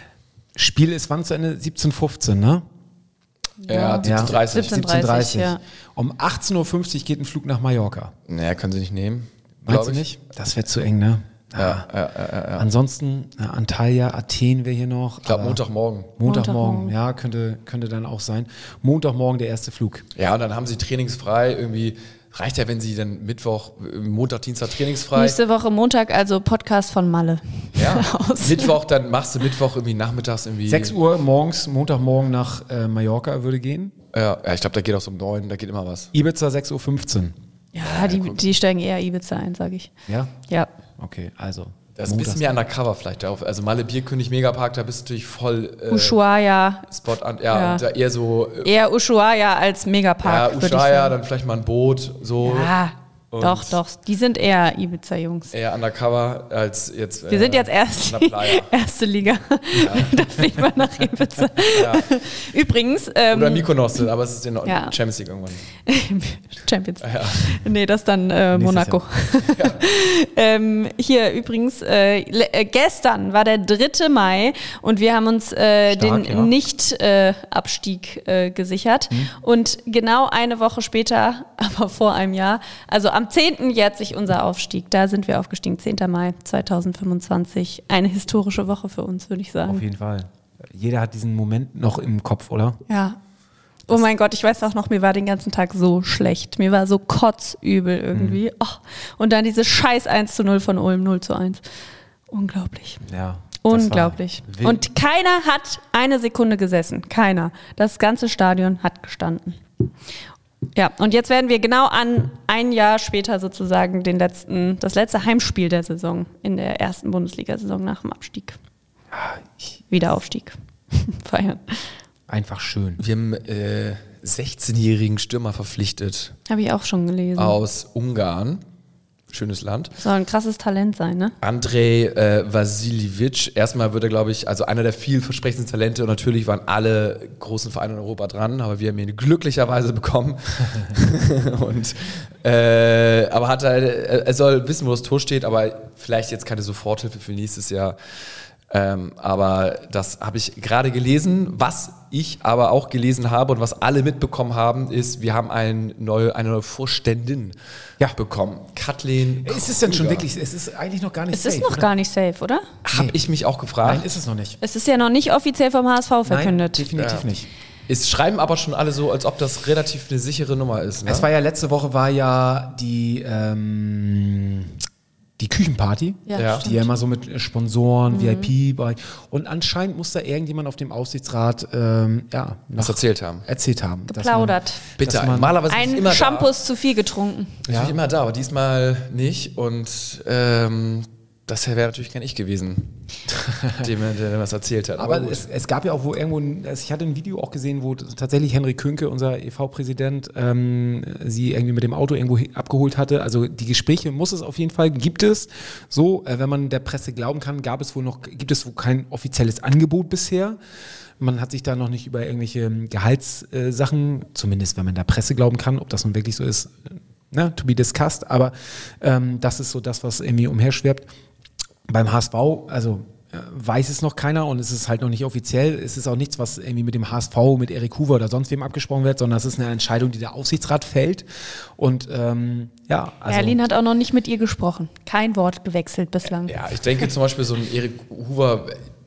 Spiel ist wann zu Ende? siebzehn Uhr fünfzehn, ne? Ja, siebzehn Uhr dreißig. siebzehn Uhr dreißig, ja. Um achtzehn Uhr fünfzig geht ein Flug nach Mallorca. Naja, können sie nicht nehmen. Meinst glaub du ich. nicht? Das wäre zu eng, ne? Ja, ja, ja, ja, ja. Ansonsten, ja, Antalya, Athen wäre hier noch. Ich glaube aber Montagmorgen. Montagmorgen, Montagmorgen. ja, könnte, könnte dann auch sein. Montagmorgen der erste Flug. Ja, und dann haben sie trainingsfrei. Irgendwie reicht ja, wenn sie dann Mittwoch, Montag, Dienstag trainingsfrei. nächste Woche Montag, also Podcast von Malle. Ja. Aus. Mittwoch, dann machst du Mittwoch irgendwie nachmittags irgendwie. sechs Uhr morgens, Montagmorgen nach äh, Mallorca würde gehen. Ja, ja ich glaube, da geht auch so um neun, da geht immer was. Ibiza sechs Uhr fünfzehn. Ja, die, die steigen eher Ibiza ein, sage ich. Ja? Ja. Okay, also. Das ist ein bisschen mehr undercover vielleicht darauf. Also Malle Bierkönig Megapark, da bist du natürlich voll äh, Ushuaia, Spot an. Ja, Ja. und da eher so äh, eher Ushuaia als ja, Megapark, würde ich Ushuaia, sagen. dann vielleicht mal ein Boot, so Ja, Und- doch, doch. Die sind eher Ibiza-Jungs. eher undercover als jetzt. Wir äh, sind jetzt erst in der Playa. erste Liga. da fliegen wir nach Ibiza. Ja. Übrigens, ähm, Oder Mykonos, aber es ist in der Ja. Champions League irgendwann. Champions. Ja. Nee, das dann äh, Monaco. ähm, hier übrigens, äh, le- äh, gestern war der dritte Mai und wir haben uns äh, Stark, den ja. Nicht-Abstieg äh, gesichert. Und genau eine Woche später, aber vor einem Jahr, also am zehnten jährt sich unser Aufstieg. Da sind wir aufgestiegen, zehnten Mai zweitausendfünfundzwanzig. Eine historische Woche für uns, würde ich Auf sagen. jeden Fall. Jeder hat diesen Moment noch im Kopf, oder? Ja. Oh mein Gott, ich weiß auch noch, mir war den ganzen Tag so schlecht. Mir war so kotzübel irgendwie. Oh. Und dann diese scheiß eins zu null von Ulm, null zu eins. Unglaublich. Ja. das Unglaublich. war wild. Und keiner hat eine Sekunde gesessen. Keiner. Das ganze Stadion hat gestanden. Ja, und jetzt werden wir genau an ein Jahr später sozusagen den letzten, das letzte Heimspiel der Saison in der ersten Bundesliga-Saison nach dem Abstieg. Wiederaufstieg. Feiern. Einfach schön. Wir haben äh, sechzehnjährigen Stürmer verpflichtet Habe ich auch schon gelesen. aus Ungarn. Schönes Land. Soll ein krasses Talent sein, ne? Andrej äh, Vasiljevic. Erstmal wird er, glaube ich, also einer der vielversprechendsten Talente und natürlich waren alle großen Vereine in Europa dran, aber wir haben ihn glücklicherweise bekommen. und, äh, aber hat er, er soll wissen, wo das Tor steht, aber vielleicht jetzt keine Soforthilfe für nächstes Jahr. Ähm, aber das habe ich gerade gelesen. Was ich aber auch gelesen habe und was alle mitbekommen haben, ist, wir haben ein neue, eine neue Vorständin Ja. bekommen. Kathleen Ist es denn schon Krüger. wirklich, es ist eigentlich noch gar nicht Es safe, ist noch oder? gar nicht safe, oder? Habe ich mich auch gefragt. Nein, ist es noch nicht. Es ist ja noch nicht offiziell vom H S V verkündet. Nein, definitiv Ja. nicht. Es schreiben aber schon alle so, als ob das relativ eine sichere Nummer ist. Ne? Es war ja letzte Woche war ja die, ähm, die Küchenparty, Ja, Ja. die ja immer so mit Sponsoren, V I P bei und anscheinend muss da irgendjemand auf dem Aufsichtsrat ähm, ja, was noch erzählt haben. erzählt haben. dass Geplaudert. Man, Bitte, dass man, normalerweise bin ich Ein immer Shampoo da. ist zu viel getrunken. Ich bin immer da, aber diesmal nicht. Und ähm, das wäre natürlich kein ich gewesen, dem der was erzählt hat. aber gut. es, es gab ja auch wo irgendwo, ein- also ich hatte ein Video auch gesehen, wo tatsächlich Henrik Könke, unser E V-Präsident, ähm, sie irgendwie mit dem Auto irgendwo hi- abgeholt hatte. Also die Gespräche muss es auf jeden Fall, gibt es. So, äh, wenn man der Presse glauben kann, gab es wohl noch, gibt es wohl kein offizielles Angebot bisher. Man hat sich da noch nicht über irgendwelche ähm, Gehaltssachen, zumindest wenn man der Presse glauben kann, ob das nun wirklich so ist, äh, ne, to be discussed. Aber ähm, das ist so das, was irgendwie umherschwebt. Beim H S V, also äh, weiß es noch keiner und es ist halt noch nicht offiziell. Es ist auch nichts, was irgendwie mit dem H S V, mit Erik Hoover oder sonst wem abgesprochen wird, sondern es ist eine Entscheidung, die der Aufsichtsrat fällt. Und ähm, ja, also Berlin hat auch noch nicht mit ihr gesprochen. Kein Wort gewechselt bislang. Ja, ich denke zum Beispiel, so ein Erik Hoover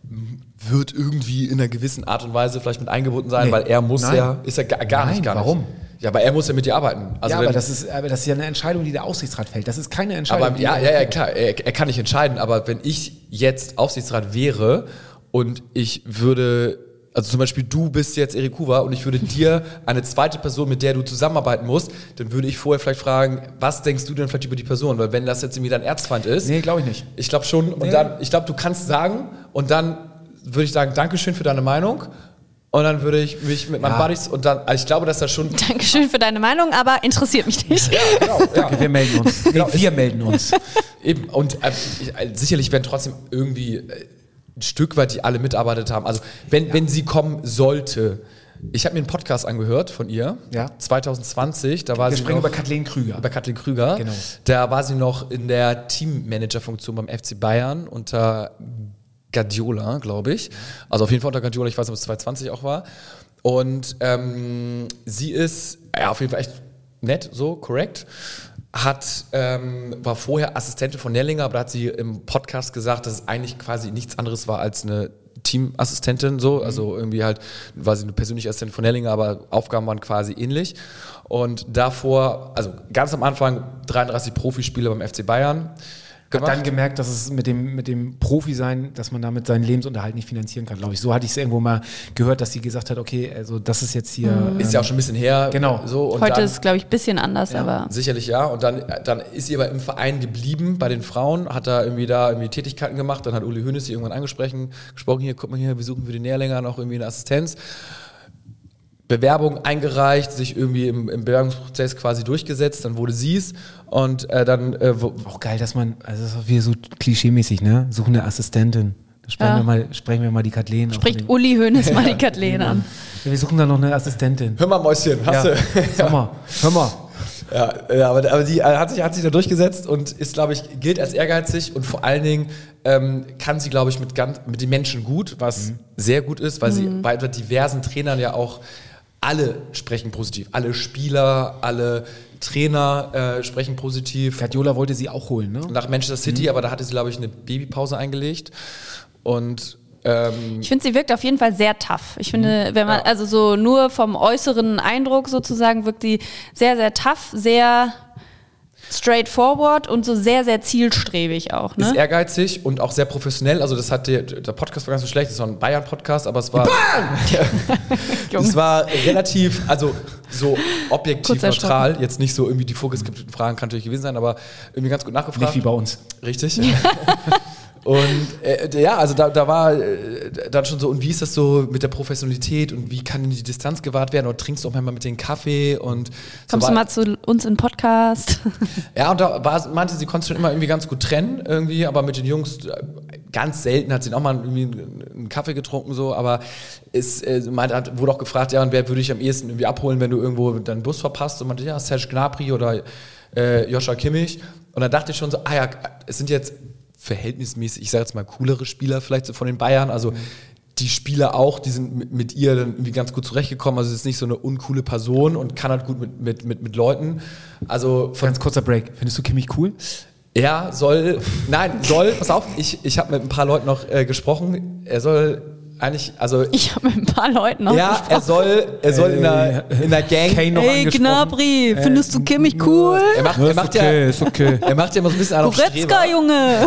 wird irgendwie in einer gewissen Art und Weise vielleicht mit eingebunden sein, Nee. weil er muss Nein. ja, ist ja gar, gar Nein, nicht, gar warum? nicht. Ja, aber er muss ja mit dir arbeiten. Also ja, wenn, aber das ist, aber das ist ja eine Entscheidung, die der Aufsichtsrat fällt. Das ist keine Entscheidung. aber die ja, der- ja, ja, klar, er, er kann nicht entscheiden, aber wenn ich jetzt Aufsichtsrat wäre und ich würde, also zum Beispiel du bist jetzt Erik Hoover und ich würde dir eine zweite Person, mit der du zusammenarbeiten musst, dann würde ich vorher vielleicht fragen, was denkst du denn vielleicht über die Person? Weil wenn das jetzt irgendwie dein Erzfeind ist, Nee, glaube ich nicht. ich glaube schon, und Nee. dann, ich glaube, du kannst sagen und dann würde ich sagen, Dankeschön für deine Meinung. Und dann würde ich mich mit meinen Ja. Buddies und dann, also ich glaube, dass das schon. Dankeschön für deine Meinung, aber interessiert mich nicht. Genau, ja. Okay, wir melden uns. Nee, Genau, wir melden uns. Eben, und äh, ich, äh, sicherlich werden trotzdem irgendwie äh, ein Stück weit die alle mitarbeitet haben. Also wenn, wenn sie kommen sollte. Ich habe mir einen Podcast angehört von ihr, Ja. zwanzig zwanzig, da war Wir sie sprechen noch, über Kathleen Krüger. über Kathleen Krüger. Genau. Da war sie noch in der Teammanager-Funktion beim F C Bayern unter Guardiola, glaube ich. Also auf jeden Fall unter Guardiola, ich weiß nicht, ob es zwanzig zwanzig auch war. Und ähm, sie ist ja, auf jeden Fall echt nett, so, korrekt. Hat, ähm, war vorher Assistentin von Nellinger, aber da hat sie im Podcast gesagt, dass es eigentlich quasi nichts anderes war als eine Teamassistentin, so. Also irgendwie halt war sie eine persönliche Assistentin von Nellinger, aber Aufgaben waren quasi ähnlich. Und davor, also ganz am Anfang dreiunddreißig Profispiele beim F C Bayern. Hat dann gemerkt, dass es mit dem, mit dem Profi-Sein, dass man damit seinen Lebensunterhalt nicht finanzieren kann, glaube ich. So hatte ich es irgendwo mal gehört, dass sie gesagt hat, okay, also das ist jetzt hier... Ist ja auch schon ein bisschen her. Genau. So, und Heute dann, ist es, glaube ich, ein bisschen anders, aber sicherlich ja. Und dann, dann ist sie aber im Verein geblieben bei den Frauen, hat da irgendwie da irgendwie Tätigkeiten gemacht. Dann hat Uli Hoeneß sie irgendwann angesprochen, gesprochen, hier, guck mal hier, wir suchen für die Nährlänger noch irgendwie eine Assistenz. Bewerbung eingereicht, sich irgendwie im, im Bewerbungsprozess quasi durchgesetzt, dann wurde sie es und äh, dann äh, wo, Auch geil, dass man, also das ist auch wieder so klischee-mäßig, ne? Suchen eine Assistentin. Da sprechen, Ja. wir, mal, sprechen wir mal die Kathleen. auf spricht den- Uli Hoeneß mal die Kathleen an. Ja, wir suchen da noch eine Assistentin. hör mal Mäuschen, hast Ja. du? Sag mal, hör mal. Ja, ja, aber, aber sie äh, hat sich, hat sich da durchgesetzt und ist, glaube ich, gilt als ehrgeizig und vor allen Dingen ähm, kann sie, glaube ich, mit, ganz, mit den Menschen gut, was Mhm. sehr gut ist, weil sie bei diversen Trainern ja auch alle sprechen positiv. Alle Spieler, alle Trainer äh, sprechen positiv. Guardiola wollte sie auch holen, ne? Nach Manchester City, aber da hatte sie, glaube ich, eine Babypause eingelegt. Und ähm, Ich finde, sie wirkt auf jeden Fall sehr tough. Ich finde, wenn man, Ja. also so nur vom äußeren Eindruck sozusagen, wirkt sie sehr, sehr tough, sehr straightforward und so sehr, sehr zielstrebig auch. ist Ne? ehrgeizig und auch sehr professionell. Also das hat der, der Podcast war ganz so schlecht, das war ein Bayern-Podcast, aber es war, es war relativ, also so objektiv Kurz erschrocken. neutral. Jetzt nicht so irgendwie die vorgeskripteten Fragen kann natürlich gewesen sein, aber irgendwie ganz gut nachgefragt. Nicht wie bei uns. Richtig. Und äh, ja, also da, da war äh, dann schon so, und wie ist das so mit der Professionalität und wie kann die Distanz gewahrt werden? Oder trinkst du auch manchmal mit den Kaffee und Kommst so du war- mal zu uns in den Podcast? Ja, und da war, meinte sie, konnte schon immer irgendwie ganz gut trennen, irgendwie, aber mit den Jungs äh, ganz selten hat sie auch mal irgendwie einen, einen Kaffee getrunken, so, aber es äh, meinte, hat, wurde auch gefragt, ja, und wer würde ich am ehesten irgendwie abholen, wenn du irgendwo deinen Bus verpasst? Und meinte, ja, Serge Gnabry oder äh, Joshua Kimmich. Und dann dachte ich schon so, ah ja, es sind jetzt verhältnismäßig, ich sage jetzt mal, coolere Spieler vielleicht so von den Bayern. Also mhm. die Spieler auch, die sind mit, mit ihr dann irgendwie ganz gut zurechtgekommen. Also es ist nicht so eine uncoole Person und kann halt gut mit, mit, mit, mit Leuten. Also von ganz kurzer Break. Findest du Kimmich cool? Ja, soll, nein, soll, pass auf, ich, ich habe mit ein paar Leuten noch äh, gesprochen. Er soll eigentlich, also... Ich habe mit ein paar Leuten noch ja, gesprochen. Ja, er soll, er soll in der, in der Gang... Kane noch Hey, Gnabry, findest du Kimmich cool? Er macht, er macht okay, ja, ist okay. Er macht ja immer so ein bisschen einen auf Goretzka, Streber. Junge!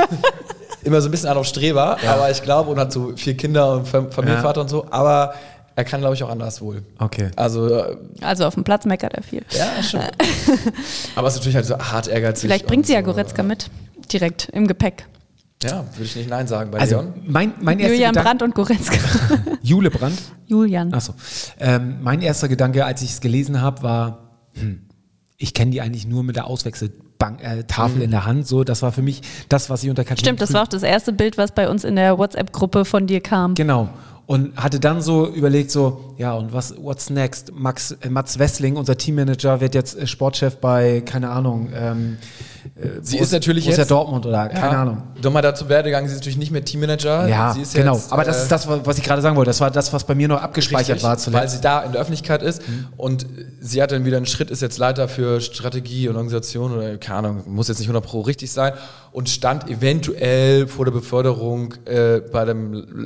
Immer so ein bisschen einen auf Streber, ja. aber ich glaube, und hat so vier Kinder und Familienvater ja. und so, aber er kann, glaube ich, auch anders wohl. Okay. Also, also auf dem Platz meckert er viel. Ja, schon. Aber es ist natürlich halt so hart ehrgeizig. Vielleicht bringt sie ja so, Goretzka mit, direkt im Gepäck. Ja, würde ich nicht Nein sagen bei also, Leon. Mein, mein erster Julian Gedanke, Brandt und Goretzka. Jule Brandt? Julian. Achso. Ähm, mein erster Gedanke, als ich es gelesen habe, war, hm, ich kenne die eigentlich nur mit der Auswechseltafel mhm. in der Hand. So, das war für mich das, was ich unter Katrin Stimmt, das war auch das erste Bild, was bei uns in der WhatsApp-Gruppe von dir kam. Genau. Und hatte dann so überlegt, so, ja, und was, what's next? Max, äh, Mats Wessling, unser Teammanager, wird jetzt äh, Sportchef bei, keine Ahnung, ähm, äh, sie ist natürlich jetzt, jetzt Dortmund oder, keine ja, Ahnung. Nochmal dazu Werdegang, sie ist natürlich nicht mehr Teammanager. Ja, sie ist genau. Jetzt, aber das äh, ist das, was ich gerade sagen wollte. Das war das, was bei mir noch abgespeichert richtig, war zuletzt. weil sie da in der Öffentlichkeit ist mhm. und sie hat dann wieder einen Schritt, ist jetzt Leiter für Strategie und Organisation oder, keine Ahnung, muss jetzt nicht hundert Pro richtig sein und stand eventuell vor der Beförderung äh, bei der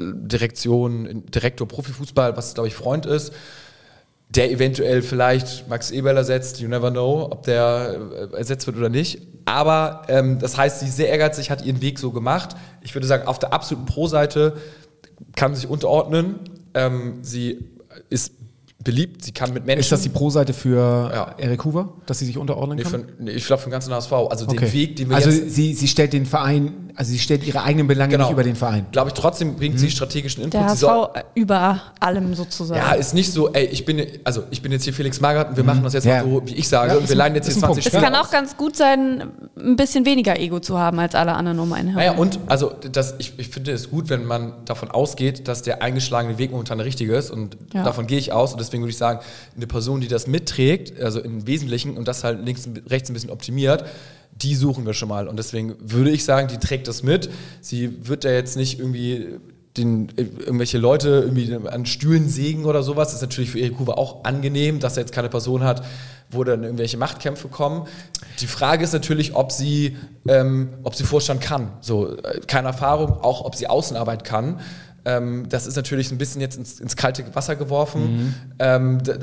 Direktion, Direktor Profifußball, was, glaube ich, Freund ist, der eventuell vielleicht Max Eberl ersetzt, you never know, ob der äh, ersetzt wird oder nicht. Aber ähm, das heißt, sie ist sehr ehrgeizig, hat ihren Weg so gemacht. Ich würde sagen, auf der absoluten Pro-Seite kann sie sich unterordnen. Ähm, sie ist beliebt, sie kann mit Menschen... Ist das die Pro-Seite für ja. Erik Hoover, dass sie sich unterordnen nee, kann? für, nee, ich glaube für den ganzen H S V. Also okay. den Weg, den wir also jetzt... sie, sie stellt den Verein, also sie stellt ihre eigenen Belange genau. nicht über den Verein. Glaube ich, trotzdem bringt mhm. sie strategischen Input. Der H S V über allem sozusagen. Ja, ist nicht so, ey, ich bin, also ich bin jetzt hier Felix Magath und wir mhm. machen das jetzt ja. mal so, wie ich sage. Ja, und wir leihen jetzt hier zwanzig Es Spieler kann auch ganz gut sein, ein bisschen weniger Ego zu haben als alle anderen um einen herum. Naja, und also das, ich, ich finde es gut, wenn man davon ausgeht, dass der eingeschlagene Weg momentan der richtige ist und ja. davon gehe ich aus und deswegen würde ich sagen, eine Person, die das mitträgt, also im Wesentlichen und das halt links und rechts ein bisschen optimiert, die suchen wir schon mal und deswegen würde ich sagen, die trägt das mit. Sie wird ja jetzt nicht irgendwie den, irgendwelche Leute irgendwie an Stühlen sägen oder sowas. Das ist natürlich für Erik Hoover auch angenehm, dass er jetzt keine Person hat, wo dann irgendwelche Machtkämpfe kommen. Die Frage ist natürlich, ob sie, ähm, ob sie Vorstand kann. So, keine Erfahrung, auch ob sie Außenarbeit kann. Ähm, das ist natürlich ein bisschen jetzt ins, ins kalte Wasser geworfen. Mhm. Ähm, da,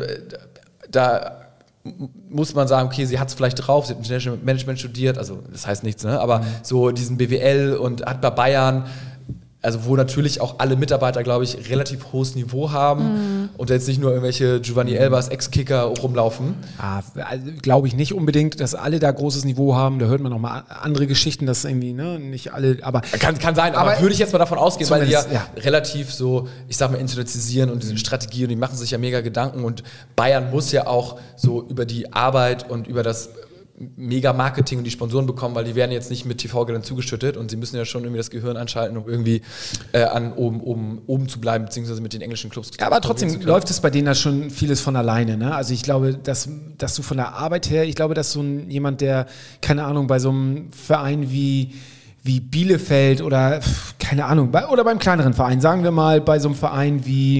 da muss man sagen, okay, sie hat es vielleicht drauf, sie hat International Management studiert, also das heißt nichts, ne? aber mhm. so diesen B W L und hat bei Bayern, also wo natürlich auch alle Mitarbeiter, glaube ich, relativ hohes Niveau haben mhm. und jetzt nicht nur irgendwelche Giovanni Elbers Ex-Kicker rumlaufen. Ah, also, glaube ich nicht unbedingt, dass alle da großes Niveau haben. Da hört man auch mal andere Geschichten, dass irgendwie, ne, nicht alle, aber... Kann, kann sein, aber, aber würde ich jetzt mal davon ausgehen, weil die ja, ja relativ so, ich sag mal, internationalisieren und diese Strategie und die machen sich ja mega Gedanken und Bayern muss ja auch so über die Arbeit und über das mega Marketing und die Sponsoren bekommen, weil die werden jetzt nicht mit T V-Geldern zugeschüttet und sie müssen ja schon irgendwie das Gehirn anschalten, um irgendwie äh, an oben, oben, oben zu bleiben, beziehungsweise mit den englischen Clubs. Ja, aber trotzdem läuft es bei denen da schon vieles von alleine. Ne? Also ich glaube, dass, dass du von der Arbeit her, ich glaube, dass so ein, jemand, der, keine Ahnung, bei so einem Verein wie, wie Bielefeld oder, keine Ahnung, bei, oder beim kleineren Verein, sagen wir mal, bei so einem Verein wie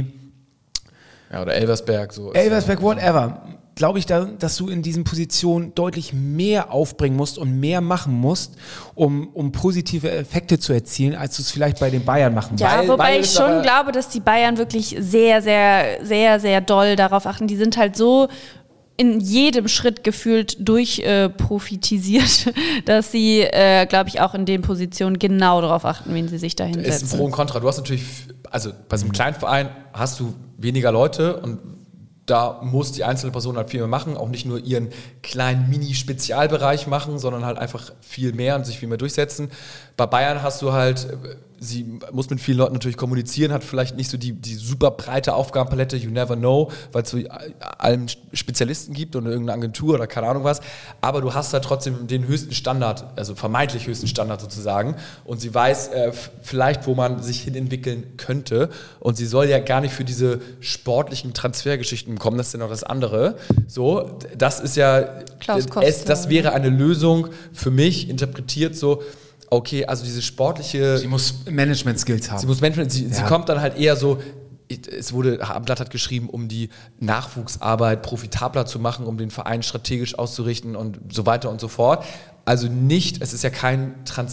ja, oder Elversberg. So Elversberg, whatever. Glaube ich, da, dass du in diesen Positionen deutlich mehr aufbringen musst und mehr machen musst, um, um positive Effekte zu erzielen, als du es vielleicht bei den Bayern machen musst. Ja, weil, wobei weil ich schon glaube, dass die Bayern wirklich sehr, sehr, sehr, sehr doll darauf achten. Die sind halt so in jedem Schritt gefühlt durchprofitisiert, äh, dass sie, äh, glaube ich, auch in den Positionen genau darauf achten, wen sie sich da hinsetzen. Ist ein Pro und Contra. Du hast natürlich, also bei so einem kleinen Verein hast du weniger Leute und da muss die einzelne Person halt viel mehr machen, auch nicht nur ihren kleinen Mini-Spezialbereich machen, sondern halt einfach viel mehr und sich viel mehr durchsetzen. Bei Bayern hast du halt, sie muss mit vielen Leuten natürlich kommunizieren, hat vielleicht nicht so die, die super breite Aufgabenpalette, you never know, weil es so allen Spezialisten gibt und irgendeine Agentur oder keine Ahnung was, aber du hast halt trotzdem den höchsten Standard, also vermeintlich höchsten Standard sozusagen und sie weiß äh, vielleicht, wo man sich hin entwickeln könnte und sie soll ja gar nicht für diese sportlichen Transfergeschichten kommen, das ist ja noch das andere. So, das ist ja, Klaus es, das wäre eine Lösung für mich, interpretiert so, okay, also diese sportliche... Sie muss Management-Skills haben. Sie muss Management, sie, Ja. sie kommt dann halt eher so, es wurde, am Blatt hat geschrieben, um die Nachwuchsarbeit profitabler zu machen, um den Verein strategisch auszurichten und so weiter und so fort. Also nicht, es ist ja kein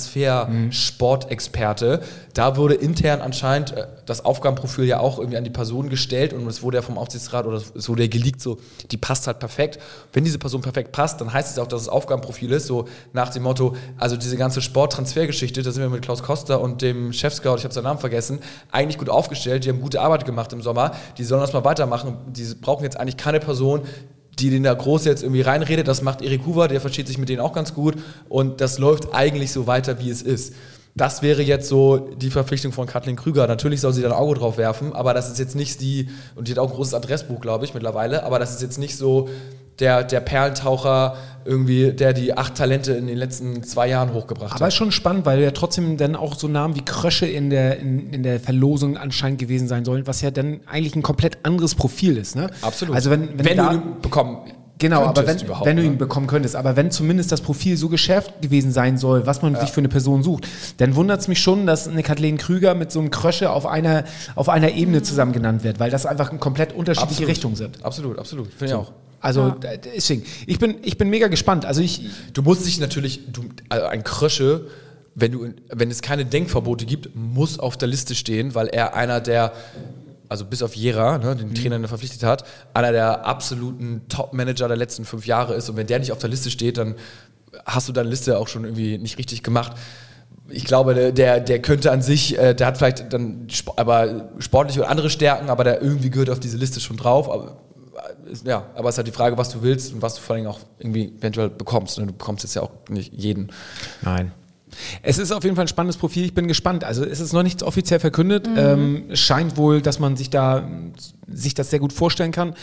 Transfer-Sportexperte. Da wurde intern anscheinend äh, das Aufgabenprofil ja auch irgendwie an die Person gestellt und es wurde ja vom Aufsichtsrat oder es wurde ja geleakt, so, die passt halt perfekt. Wenn diese Person perfekt passt, dann heißt es auch, dass es Aufgabenprofil ist, so nach dem Motto, also diese ganze Sporttransfergeschichte, da sind wir mit Klaus Koster und dem Chefscout, ich habe seinen Namen vergessen, eigentlich gut aufgestellt, die haben gute Arbeit gemacht im Sommer, die sollen das mal weitermachen, die brauchen jetzt eigentlich keine Person, die den da groß jetzt irgendwie reinredet. Das macht Erik Hoover, der versteht sich mit denen auch ganz gut und das läuft eigentlich so weiter, wie es ist. Das wäre jetzt so die Verpflichtung von Kathleen Krüger. Natürlich soll sie da ein Auge drauf werfen, aber das ist jetzt nicht die, und die hat auch ein großes Adressbuch, glaube ich, mittlerweile, aber das ist jetzt nicht so der, der Perlentaucher irgendwie, der die acht Talente in den letzten zwei Jahren hochgebracht Aber hat. ist schon spannend, weil ja trotzdem dann auch so Namen wie Krösche in der, in, in der Verlosung anscheinend gewesen sein sollen, was ja dann eigentlich ein komplett anderes Profil ist. Ne? Absolut. Also wenn, wenn, wenn da, du ihn bekommen Genau, aber wenn, könntest überhaupt, wenn du ihn ne? bekommen könntest, aber wenn zumindest das Profil so geschärft gewesen sein soll, was man sich für eine Person sucht, dann wundert es mich schon, dass eine Kathleen Krüger mit so einem Krösche auf einer, auf einer Ebene zusammen genannt wird, weil das einfach komplett unterschiedliche Absolut. Richtungen sind. Absolut, absolut. Finde ich auch. Also d- deswegen, ich bin, ich bin mega gespannt. Also ich, Du musst dich natürlich, du, also ein Krösche, wenn, du, wenn es keine Denkverbote gibt, muss auf der Liste stehen, weil er einer der, also bis auf Jera, ne, den Trainer, der verpflichtet hat, einer der absoluten Top-Manager der letzten fünf Jahre ist. Und wenn der nicht auf der Liste steht, dann hast du deine Liste auch schon irgendwie nicht richtig gemacht. Ich glaube, der, der könnte an sich, äh, der hat vielleicht dann sp- aber sportliche oder andere Stärken, aber der irgendwie gehört auf diese Liste schon drauf. Aber, äh, ist, ja, aber es ist halt die Frage, was du willst und was du vor allem auch irgendwie eventuell bekommst. Und du bekommst jetzt ja auch nicht jeden. Nein. Es ist auf jeden Fall ein spannendes Profil, ich bin gespannt. Also es ist noch nichts offiziell verkündet. Mhm. Ähm, es scheint wohl, dass man sich da sich das sehr gut vorstellen kann.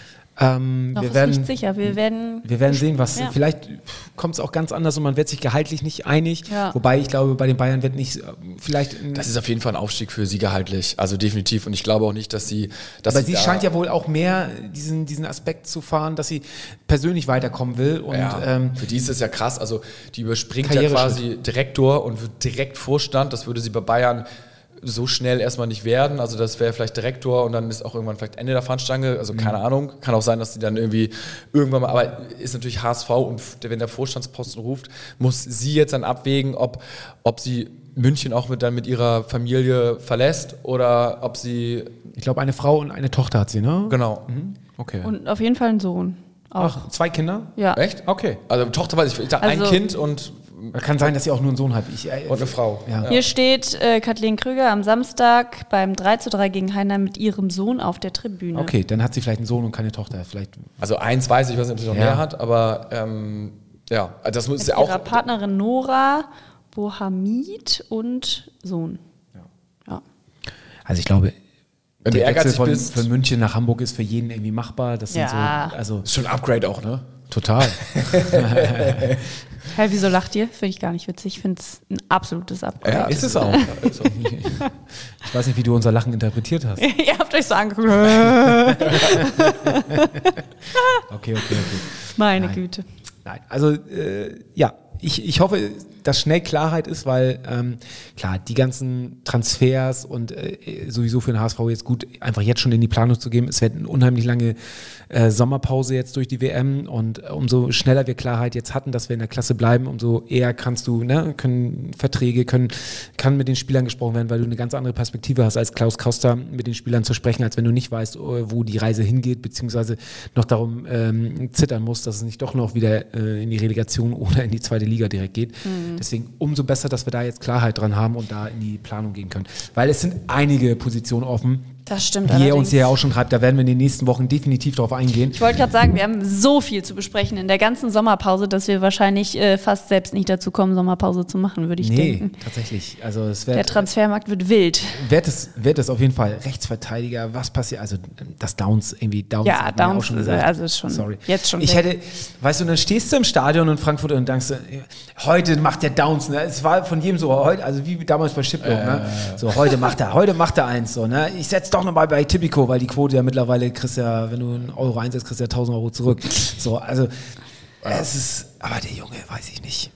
Ähm, Noch wir ist werden, nicht sicher. Wir werden, wir werden sehen, was. Ja. Vielleicht kommt es auch ganz anders und man wird sich gehaltlich nicht einig. Ja. Wobei ich glaube, bei den Bayern wird nicht vielleicht. Das ist auf jeden Fall ein Aufstieg für sie gehaltlich, also definitiv. Und ich glaube auch nicht, dass sie... Dass aber sie da- scheint ja wohl auch mehr diesen, diesen Aspekt zu fahren, dass sie persönlich weiterkommen will. Und ja, ähm, für die ist es ja krass, also die überspringt ja Karriereschritt. quasi Direktor und wird direkt Vorstand, das würde sie bei Bayern so schnell erstmal nicht werden, also das wäre vielleicht Direktor und dann ist auch irgendwann vielleicht Ende der Fahnenstange, also keine Ahnung, kann auch sein, dass die dann irgendwie irgendwann mal, aber ist natürlich H S V und wenn der Vorstandsposten ruft, muss sie jetzt dann abwägen, ob, ob sie München auch mit, dann mit ihrer Familie verlässt oder ob sie, ich glaube, eine Frau und eine Tochter hat sie, ne? genau. Okay. und auf jeden Fall ein Sohn. Auch. Ach, zwei Kinder? Ja. Echt? Okay. Also Tochter weiß ich, ich dachte ein Also- Kind und, Kann sein, dass sie auch nur einen Sohn hat. Ich, äh, und eine Frau. Ja. Hier steht äh, Kathleen Krüger am Samstag beim drei zu drei gegen Heidenheim mit ihrem Sohn auf der Tribüne. Okay, dann hat sie vielleicht einen Sohn und keine Tochter. Vielleicht. Also eins weiß ich, ich weiß nicht, ob sie noch Ja. mehr hat, aber ähm, ja, also das muss Mit ja auch. ihrer Partnerin Nora, Bohamid und Sohn. Ja. Also ich glaube, Wenn du der Wechsel ehrgeizig von, bist, von München nach Hamburg ist für jeden irgendwie machbar. Das sind Ja. so, also ist schon ein Upgrade auch, ne? total. Hey, wieso lacht ihr? Finde ich gar nicht witzig. Ich finde es ein absolutes Upgrade. ist es auch. Ich weiß nicht, wie du unser Lachen interpretiert hast. Ihr habt euch so angeguckt. Okay, okay, okay. Meine Nein. Güte. Nein, also äh, ja, ich, ich hoffe, dass schnell Klarheit ist, weil ähm, klar, die ganzen Transfers und äh, sowieso für den H S V jetzt gut, einfach jetzt schon in die Planung zu geben. Es wird eine unheimlich lange äh, Sommerpause jetzt durch die W M und äh, umso schneller wir Klarheit jetzt hatten, dass wir in der Klasse bleiben, umso eher kannst du, ne, können Verträge, können, kann mit den Spielern gesprochen werden, weil du eine ganz andere Perspektive hast, als Klaus Koster mit den Spielern zu sprechen, als wenn du nicht weißt, wo die Reise hingeht, beziehungsweise noch darum ähm, zittern musst, dass es nicht doch noch wieder äh, in die Relegation oder in die zweite Liga direkt geht. Mhm. Deswegen umso besser, dass wir da jetzt Klarheit dran haben und da in die Planung gehen können. Weil es sind einige Positionen offen, Das stimmt wie er allerdings. uns hier auch schon treibt. Da werden wir in den nächsten Wochen definitiv drauf eingehen. Ich wollte gerade sagen, wir haben so viel zu besprechen in der ganzen Sommerpause, dass wir wahrscheinlich äh, fast selbst nicht dazu kommen, Sommerpause zu machen, würde ich Nee, denken. tatsächlich. Also es Der wird, Transfermarkt wird wild. wird, es, wird es auf jeden Fall Rechtsverteidiger, was passiert, also das Downs, irgendwie Downs. Ja, hat man Downs, auch schon gesagt. also ist schon Sorry. jetzt schon Ich weg. hätte, weißt du, dann stehst du im Stadion in Frankfurt und denkst, heute macht der Downs, ne? Es war von jedem so, heute, also wie damals bei Schiplock, äh. ne? So, heute macht er, heute macht er eins, so, ne? Ich setz doch nochmal bei Tipico, weil die Quote ja mittlerweile kriegst ja, wenn du einen Euro einsetzt, kriegst du ja tausend Euro zurück. So, also, es ist, aber der Junge, weiß ich nicht.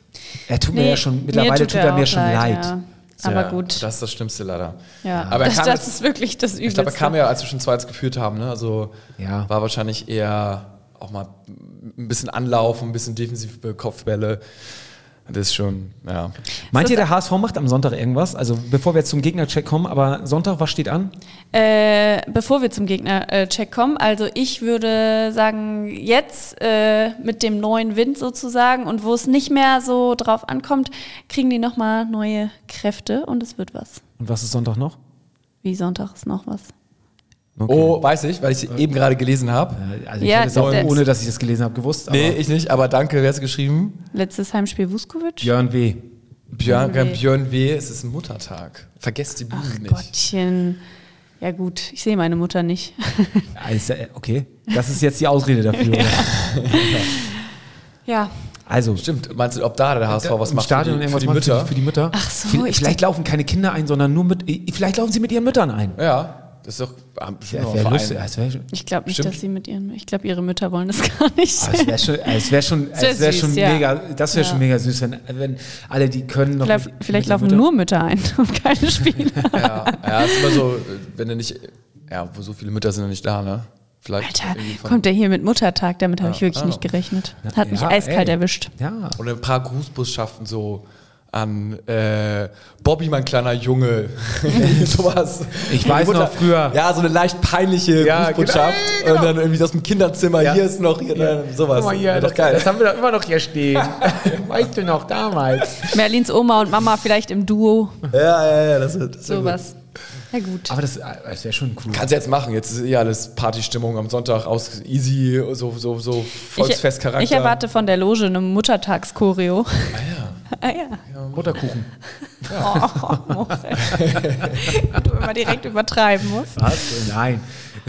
Er tut mir Nee, ja schon, mittlerweile tut er mir auch schon leid. Ja. Aber Ja, gut. Das ist das Schlimmste leider. Ja, Aber er das, kam das jetzt- ist wirklich das Übelste. Ich glaube, er kam ja, als wir schon zwei eins geführt haben, ne? Also Ja. war wahrscheinlich eher auch mal ein bisschen Anlauf, ein bisschen defensive Kopfbälle. Das ist schon, ja. Meint ihr, der H S V macht am Sonntag irgendwas? Also bevor wir jetzt zum Gegnercheck kommen, aber Sonntag, was steht an? Äh, bevor wir zum Gegner-Check kommen, also ich würde sagen, jetzt äh, mit dem neuen Wind sozusagen und wo es nicht mehr so drauf ankommt, kriegen die nochmal neue Kräfte und es wird was. Und was ist Sonntag noch? Wie Sonntag ist noch was. Okay. Oh, weiß ich, weil ich sie eben gerade gelesen habe. Also ich Ja, hätte es auch, das- ohne dass ich das gelesen habe, gewusst. Aber Nee, ich nicht, aber danke, wer hat es geschrieben? Letztes Heimspiel Vuskovic. Björn W. Björn, Björn W. Björn W. Es ist Muttertag. Vergesst die Blumen Ach nicht. Gottchen. Ja gut, ich sehe meine Mutter nicht. Also, okay, das ist jetzt die Ausrede dafür. oder? Ja. Also, Stimmt, meinst du, ob da der H S V was im macht Stadion für die, irgendwas für die macht Mütter? Für, für die Mütter. Ach so, Vielleicht, ich vielleicht laufen keine Kinder ein, sondern nur mit. Vielleicht laufen sie mit ihren Müttern ein. Ja, das ist doch ah, bestimmt Ja, noch wär ein Verein. lustig. Es wäre Ich glaube nicht, Stimmt. dass sie mit ihren. Ich glaube, ihre Mütter wollen das gar nicht. es wär schon, es wär schon, Sehr es wär süß, schon ja. mega. Das wäre Ja. schon mega süß, wenn, wenn alle die können. Noch Vielleicht, mit- vielleicht mit laufen der Mutter- nur Mütter ein und keine Spieler. Ja, ja, ist immer so, wenn du nicht, ja, wo so viele Mütter sind ja nicht da, ne? Vielleicht Alter, irgendwie von- kommt der hier mit Muttertag? Damit habe ich Ja, wirklich ah. nicht gerechnet. Hat mich Ja, eiskalt ey. erwischt. Ja. oder ein paar Grußbotschaften so an äh, Bobby, mein kleiner Junge. Sowas. Ich weiß Die noch früher. Ja, so eine leicht peinliche Ja, Grußbotschaft. genau, Und dann irgendwie aus dem Kinderzimmer, Ja. hier ist noch, hier, Ja. sowas. Guck mal hier, Wäre das, doch geil. das haben wir doch immer noch hier stehen. Weißt du noch, damals. Merlins Oma und Mama vielleicht im Duo. ja, ja, ja, das, das Sowas. Ja gut. Aber das, das wäre schon cool. Kannst du jetzt machen, jetzt ist eh alles Partystimmung am Sonntag aus easy, so, so, so Volksfestcharakter. Ich, ich erwarte von der Loge eine Muttertagschoreo. Ah ja. Ah ja. Mutterkuchen. Oh, Moritz. Du immer direkt übertreiben musst. Was? Nein.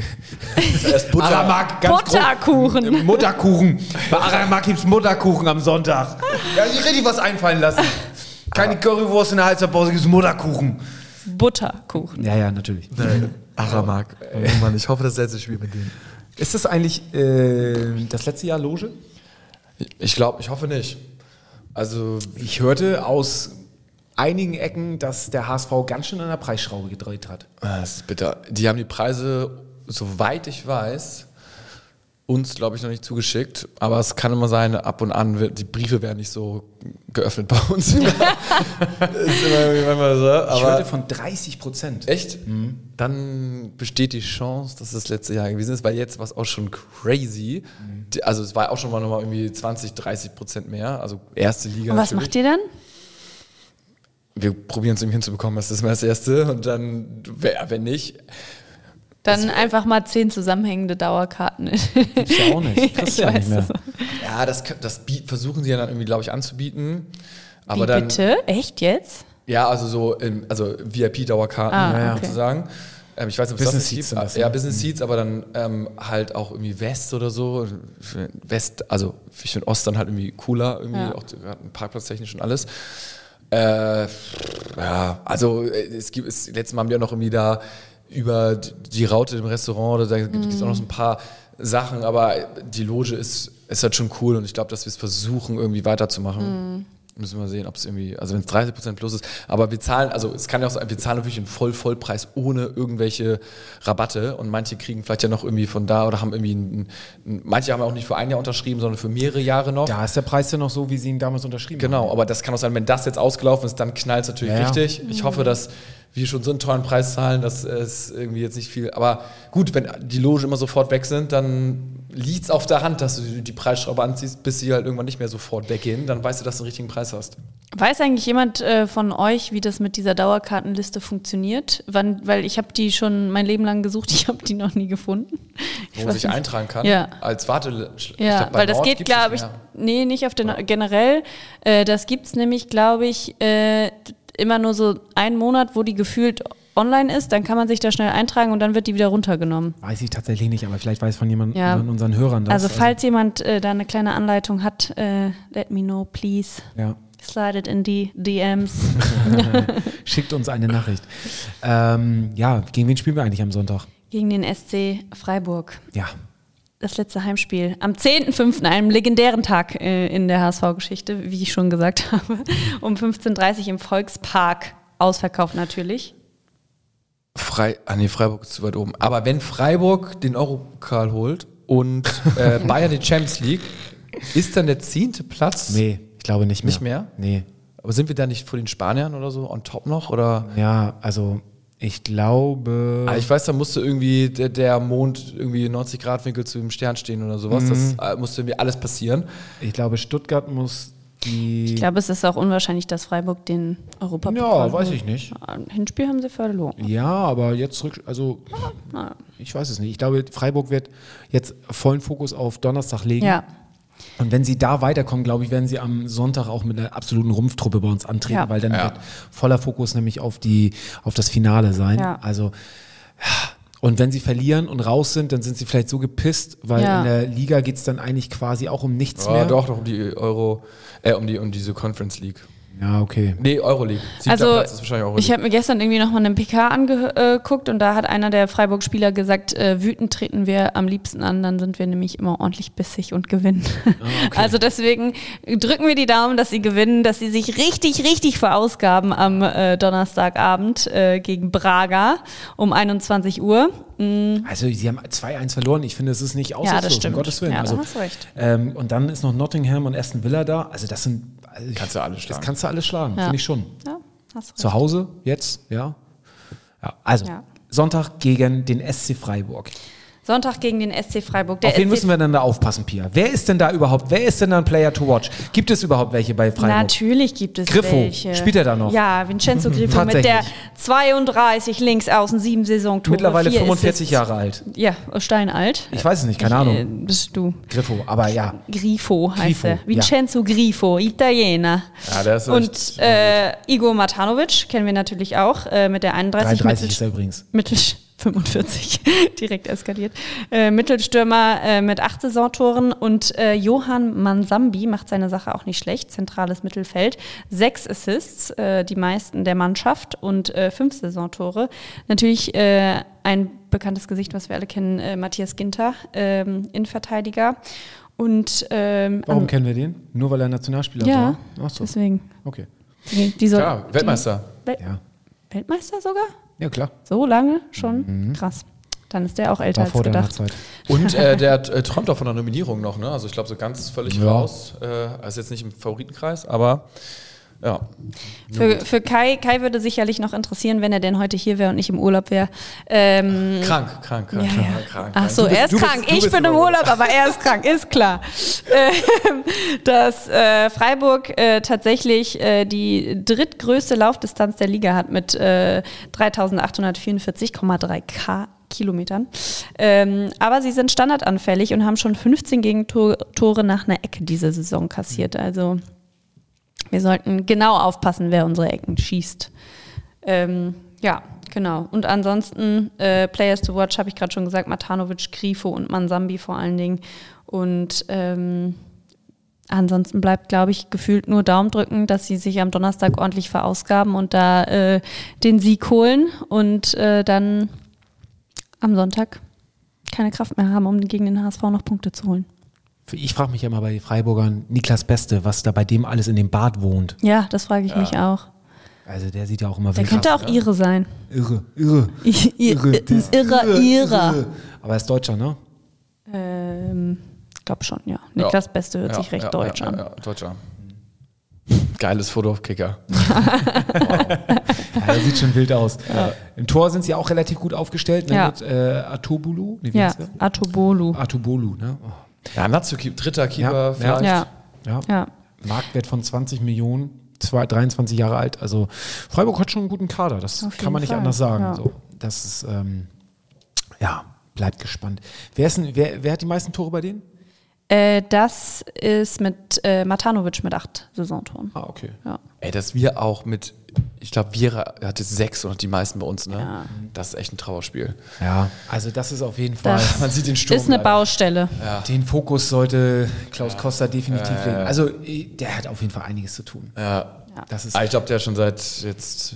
Erst Butter. Aramak, ganz Butterkuchen. grob- Mutterkuchen. Bei Aramak gibt es Mutterkuchen am Sonntag. Ja, ich richtig was einfallen lassen. Keine Currywurst in der Halbzeitpause, gibt es Mutterkuchen. Butterkuchen. Ja, ja, natürlich. Aramak. Oh Mann, ich hoffe, das letzte Spiel mit denen. Ist das eigentlich äh, das letzte Jahr Loge? Ich glaube, ich hoffe nicht. Also, Ich hörte aus einigen Ecken, dass der H S V ganz schön an der Preisschraube gedreht hat. ah, das ist bitter. Die haben die Preise, soweit ich weiß, uns, glaube ich, noch nicht zugeschickt. Aber es kann immer sein, ab und an, wird, die Briefe werden nicht so geöffnet bei uns. Das ist immer wie manchmal so. Ich hörte Aber von dreißig Prozent. echt? Dann besteht die Chance, dass es das letzte Jahr gewesen ist, weil jetzt war es auch schon crazy. Die- Also es war auch schon mal nochmal irgendwie zwanzig, dreißig Prozent mehr. Also erste Liga Und was natürlich. macht ihr dann? Wir probieren es irgendwie hinzubekommen, das ist mal das Erste. Und dann, wer- wenn nicht, Dann einfach mal zehn zusammenhängende Dauerkarten. Gibt's ja auch nicht. Kriegst du ja nicht mehr. das. ja, das, kö- das biet- versuchen sie ja dann irgendwie, glaube ich, anzubieten. Aber Wie dann, bitte? Echt jetzt? Ja, also so, im, also V I P-Dauerkarten Ah, ja, ja. sozusagen. Ähm, ich weiß nicht, ob es Business das nicht Seats gibt. sind das, Ja, ja. Business Seats, aber dann ähm, halt auch irgendwie West oder so. Für West, also ich finde Ost dann halt irgendwie cooler, irgendwie Ja. auch gerade parkplatztechnisch und alles. Äh, ja, also äh, es gibt, es, letztes Mal haben wir noch irgendwie da über die- die Raute im Restaurant, da gibt es auch noch so ein paar Sachen, aber die Loge ist, ist halt schon cool und ich glaube, dass wir es versuchen, irgendwie weiterzumachen. Müssen wir sehen, ob es irgendwie, also wenn es dreißig Prozent plus ist, aber wir zahlen, also es kann ja auch sein, wir zahlen wirklich einen Voll-Vollpreis ohne irgendwelche Rabatte und manche kriegen vielleicht ja noch irgendwie von da oder haben irgendwie, einen, einen, manche haben auch nicht für ein Jahr unterschrieben, sondern für mehrere Jahre noch. Da ist der Preis ja noch so, wie sie ihn damals unterschrieben Genau, haben. aber das kann auch sein, wenn das jetzt ausgelaufen ist, dann knallt es natürlich Ja, ja. richtig. Ich hoffe, dass wir schon so einen tollen Preis zahlen, dass es irgendwie jetzt nicht viel. Aber gut, wenn die Loge immer sofort weg sind, dann liegt es auf der Hand, dass du die Preisschraube anziehst, bis sie halt irgendwann nicht mehr sofort weggehen. Dann weißt du, dass du den richtigen Preis hast. Weiß eigentlich jemand äh, von euch, wie das mit dieser Dauerkartenliste funktioniert? Wann, weil ich habe die schon mein Leben lang gesucht, ich habe die noch nie gefunden. Ich Wo man weiß sich nicht. eintragen kann. Ja. Als Warte. Ja, weil das geht, glaube ich, nee, nicht auf den, generell. Äh, das gibt es nämlich, glaube ich, äh, immer nur so einen Monat, wo die gefühlt online ist, dann kann man sich da schnell eintragen und dann wird die wieder runtergenommen. Weiß ich tatsächlich nicht, aber vielleicht weiß von jemandem Ja. von unseren Hörern das. Also falls jemand äh, da eine kleine Anleitung hat, äh, let me know, please. Ja. Slide it in die D Ms. Schickt uns eine Nachricht. Ähm, ja, gegen wen spielen wir eigentlich am Sonntag? Gegen den S C Freiburg. Ja. das letzte Heimspiel am zehnten fünften, einem legendären Tag äh, in der H S V-Geschichte, wie ich schon gesagt habe, um fünfzehn Uhr dreißig im Volkspark, ausverkauft natürlich. Frei, ah nee, Freiburg ist zu weit oben. Aber wenn Freiburg den Europokal holt und äh, Bayern die Champions League, ist dann der zehnte Platz? Nee, ich glaube nicht mehr. Nicht mehr? Nee. Aber sind wir da nicht vor den Spaniern oder so on top noch? Oder? Ja, also ich glaube... Ah, ich weiß, da musste irgendwie der, der Mond irgendwie neunzig Grad Winkel zu dem Stern stehen oder sowas. Mhm. Das äh, musste irgendwie alles passieren. Ich glaube, Stuttgart muss die... Ich glaube, es ist auch unwahrscheinlich, dass Freiburg den Europapokal Ja, weiß holt. ich nicht. Ein Hinspiel haben sie verloren. Ja, aber jetzt zurück, also Ah. ich weiß es nicht. Ich glaube, Freiburg wird jetzt vollen Fokus auf Donnerstag legen. Ja, Und wenn sie da weiterkommen, glaube ich, werden sie am Sonntag auch mit einer absoluten Rumpftruppe bei uns antreten, Ja. weil dann Ja. wird voller Fokus nämlich auf die, auf das Finale sein. Ja. Also, ja. Und wenn sie verlieren und raus sind, dann sind sie vielleicht so gepisst, weil Ja. in der Liga geht es dann eigentlich quasi auch um nichts Ja, mehr. doch, doch, um die Euro, äh, um die, um diese Conference League. Ja, okay. Nee, Euroleague. Siebter also Platz ist wahrscheinlich Euroleague. ich habe mir gestern irgendwie nochmal einen P K angeguckt und da hat einer der Freiburg-Spieler gesagt, äh, wütend treten wir am liebsten an, dann sind wir nämlich immer ordentlich bissig und gewinnen. okay. Also deswegen drücken wir die Daumen, dass sie gewinnen, dass sie sich richtig, richtig verausgaben am äh, Donnerstagabend äh, gegen Braga um einundzwanzig Uhr. Mhm. Also sie haben zwei eins verloren. Ich finde, es ist nicht aussichtslos, Ja, das stimmt. um Gottes Willen. Ja, also, da hast du recht. Ähm, und dann ist noch Nottingham und Aston Villa da. Also das sind... Also Kannst du alles Das schlagen. kannst du alles schlagen, Ja. finde ich schon. Ja, hast du Zu recht. Hause, jetzt, ja. ja also, Ja. Sonntag gegen den S C Freiburg. Sonntag gegen den S C Freiburg. Der Auf wen S C müssen wir denn da aufpassen, Pia? Wer ist denn da überhaupt, wer ist denn da ein Player to watch? Gibt es überhaupt welche bei Freiburg? Natürlich gibt es Griffo, welche. spielt er da noch? Ja, Vincenzo Griffo mit der Tatsächlich. zweiunddreißig links außen, sieben Saisontore. Mittlerweile vier fünfundvierzig Assists. Jahre alt. Ja, steinalt. Ich weiß es nicht, keine Äh, Ahnung. bist du. Griffo, aber ja. Grifo heißt Grifo, er. Vincenzo Grifo, Italiener. Ja, der ist Und echt- äh, Igor Matanovic kennen wir natürlich auch äh, mit der einunddreißig. dreiunddreißig ist er Mittel- übrigens. Mittel fünfundvierzig, direkt eskaliert. Äh, Mittelstürmer äh, mit acht Saisontoren und äh, Johann Mansambi macht seine Sache auch nicht schlecht, zentrales Mittelfeld. Sechs Assists, äh, die meisten der Mannschaft und äh, fünf Saisontore. Natürlich äh, ein bekanntes Gesicht, was wir alle kennen, äh, Matthias Ginter, ähm, Innenverteidiger. Und ähm, Warum an- kennen wir den? Nur weil er Nationalspieler Ja, war? Ach so, deswegen. okay. Die, die soll- Klar, Weltmeister. Die, Wel Ja. Weltmeister sogar? Ja, klar. So lange schon? Krass. Dann ist der auch älter War als vor der gedacht. Nachzeit. Und äh, der äh, träumt auch von der Nominierung noch, ne? Also ich glaube, so ganz völlig Ja. raus. Äh, also jetzt nicht im Favoritenkreis, aber ja. Für, für Kai, Kai würde sicherlich noch interessieren, wenn er denn heute hier wäre und nicht im Urlaub wäre. Ähm, Krank, krank, krank, ja, krank, ja. krank. Ach so, Du bist- er ist du bist- krank. du ich bist bin im Urlaub, aber er ist krank, ist klar. Ähm, dass äh, Freiburg äh, tatsächlich äh, die drittgrößte Laufdistanz der Liga hat mit äh, dreitausendachthundertvierundvierzig Komma drei Kilometern. Ähm, aber sie sind standardanfällig und haben schon fünfzehn Gegentore nach einer Ecke diese Saison kassiert. Also wir sollten genau aufpassen, wer unsere Ecken schießt. Ähm, ja, genau. Und ansonsten äh, Players to watch, habe ich gerade schon gesagt, Matanovic, Grifo und Mansambi vor allen Dingen. Und ähm, ansonsten bleibt, glaube ich, gefühlt nur Daumen drücken, dass sie sich am Donnerstag ordentlich verausgaben und da äh, den Sieg holen und äh, dann am Sonntag keine Kraft mehr haben, um gegen den H S V noch Punkte zu holen. Ich frage mich ja immer bei den Freiburgern, Niklas Beste, was da bei dem alles in dem Bad wohnt. Ja, das frage ich mich auch. Also der sieht ja auch immer Der wild könnte aus. auch Ire sein. Irre, irre. Irre, Das ist Irre, Irre. Aber er ist Deutscher, ne? Ähm, ich glaube schon, ja. Niklas Ja. Beste hört Ja, sich recht ja, deutsch ja, an. Ja, ja, Deutscher. Geiles Foto auf Kicker. Ja, das sieht schon wild aus. Im Tor sind sie auch relativ gut aufgestellt, ne? Ja. Mit äh, Atobulu. Nee, wie Ja, heißt der? Atobolu. Atobolu, ne? Oh. Ja, Natsu, dritter Keeper Ja, vielleicht. Ja, Ja. ja. Marktwert von zwanzig Millionen, zwei, dreiundzwanzig Jahre alt. Also Freiburg hat schon einen guten Kader, das Auf kann man jeden nicht Fall, anders sagen. ja. So, das ist, ähm, ja, bleibt gespannt. Wer, ist denn, wer, wer hat die meisten Tore bei denen? Äh, das ist mit äh, Matanovic mit acht Saisontoren. Ah, okay. Ja. Ey, dass wir auch mit, ich glaube, Viera hatte sechs und die meisten bei uns, ne? Ja. Das ist echt ein Trauerspiel. Ja, also das ist auf jeden Fall. Das Man sieht den Sturm. ist eine leider. Baustelle. Den Fokus sollte Klaus Costa definitiv Ja, ja, ja. legen. Also der hat auf jeden Fall einiges zu tun. Ja. Das ist Ah, ich glaube, der schon seit jetzt,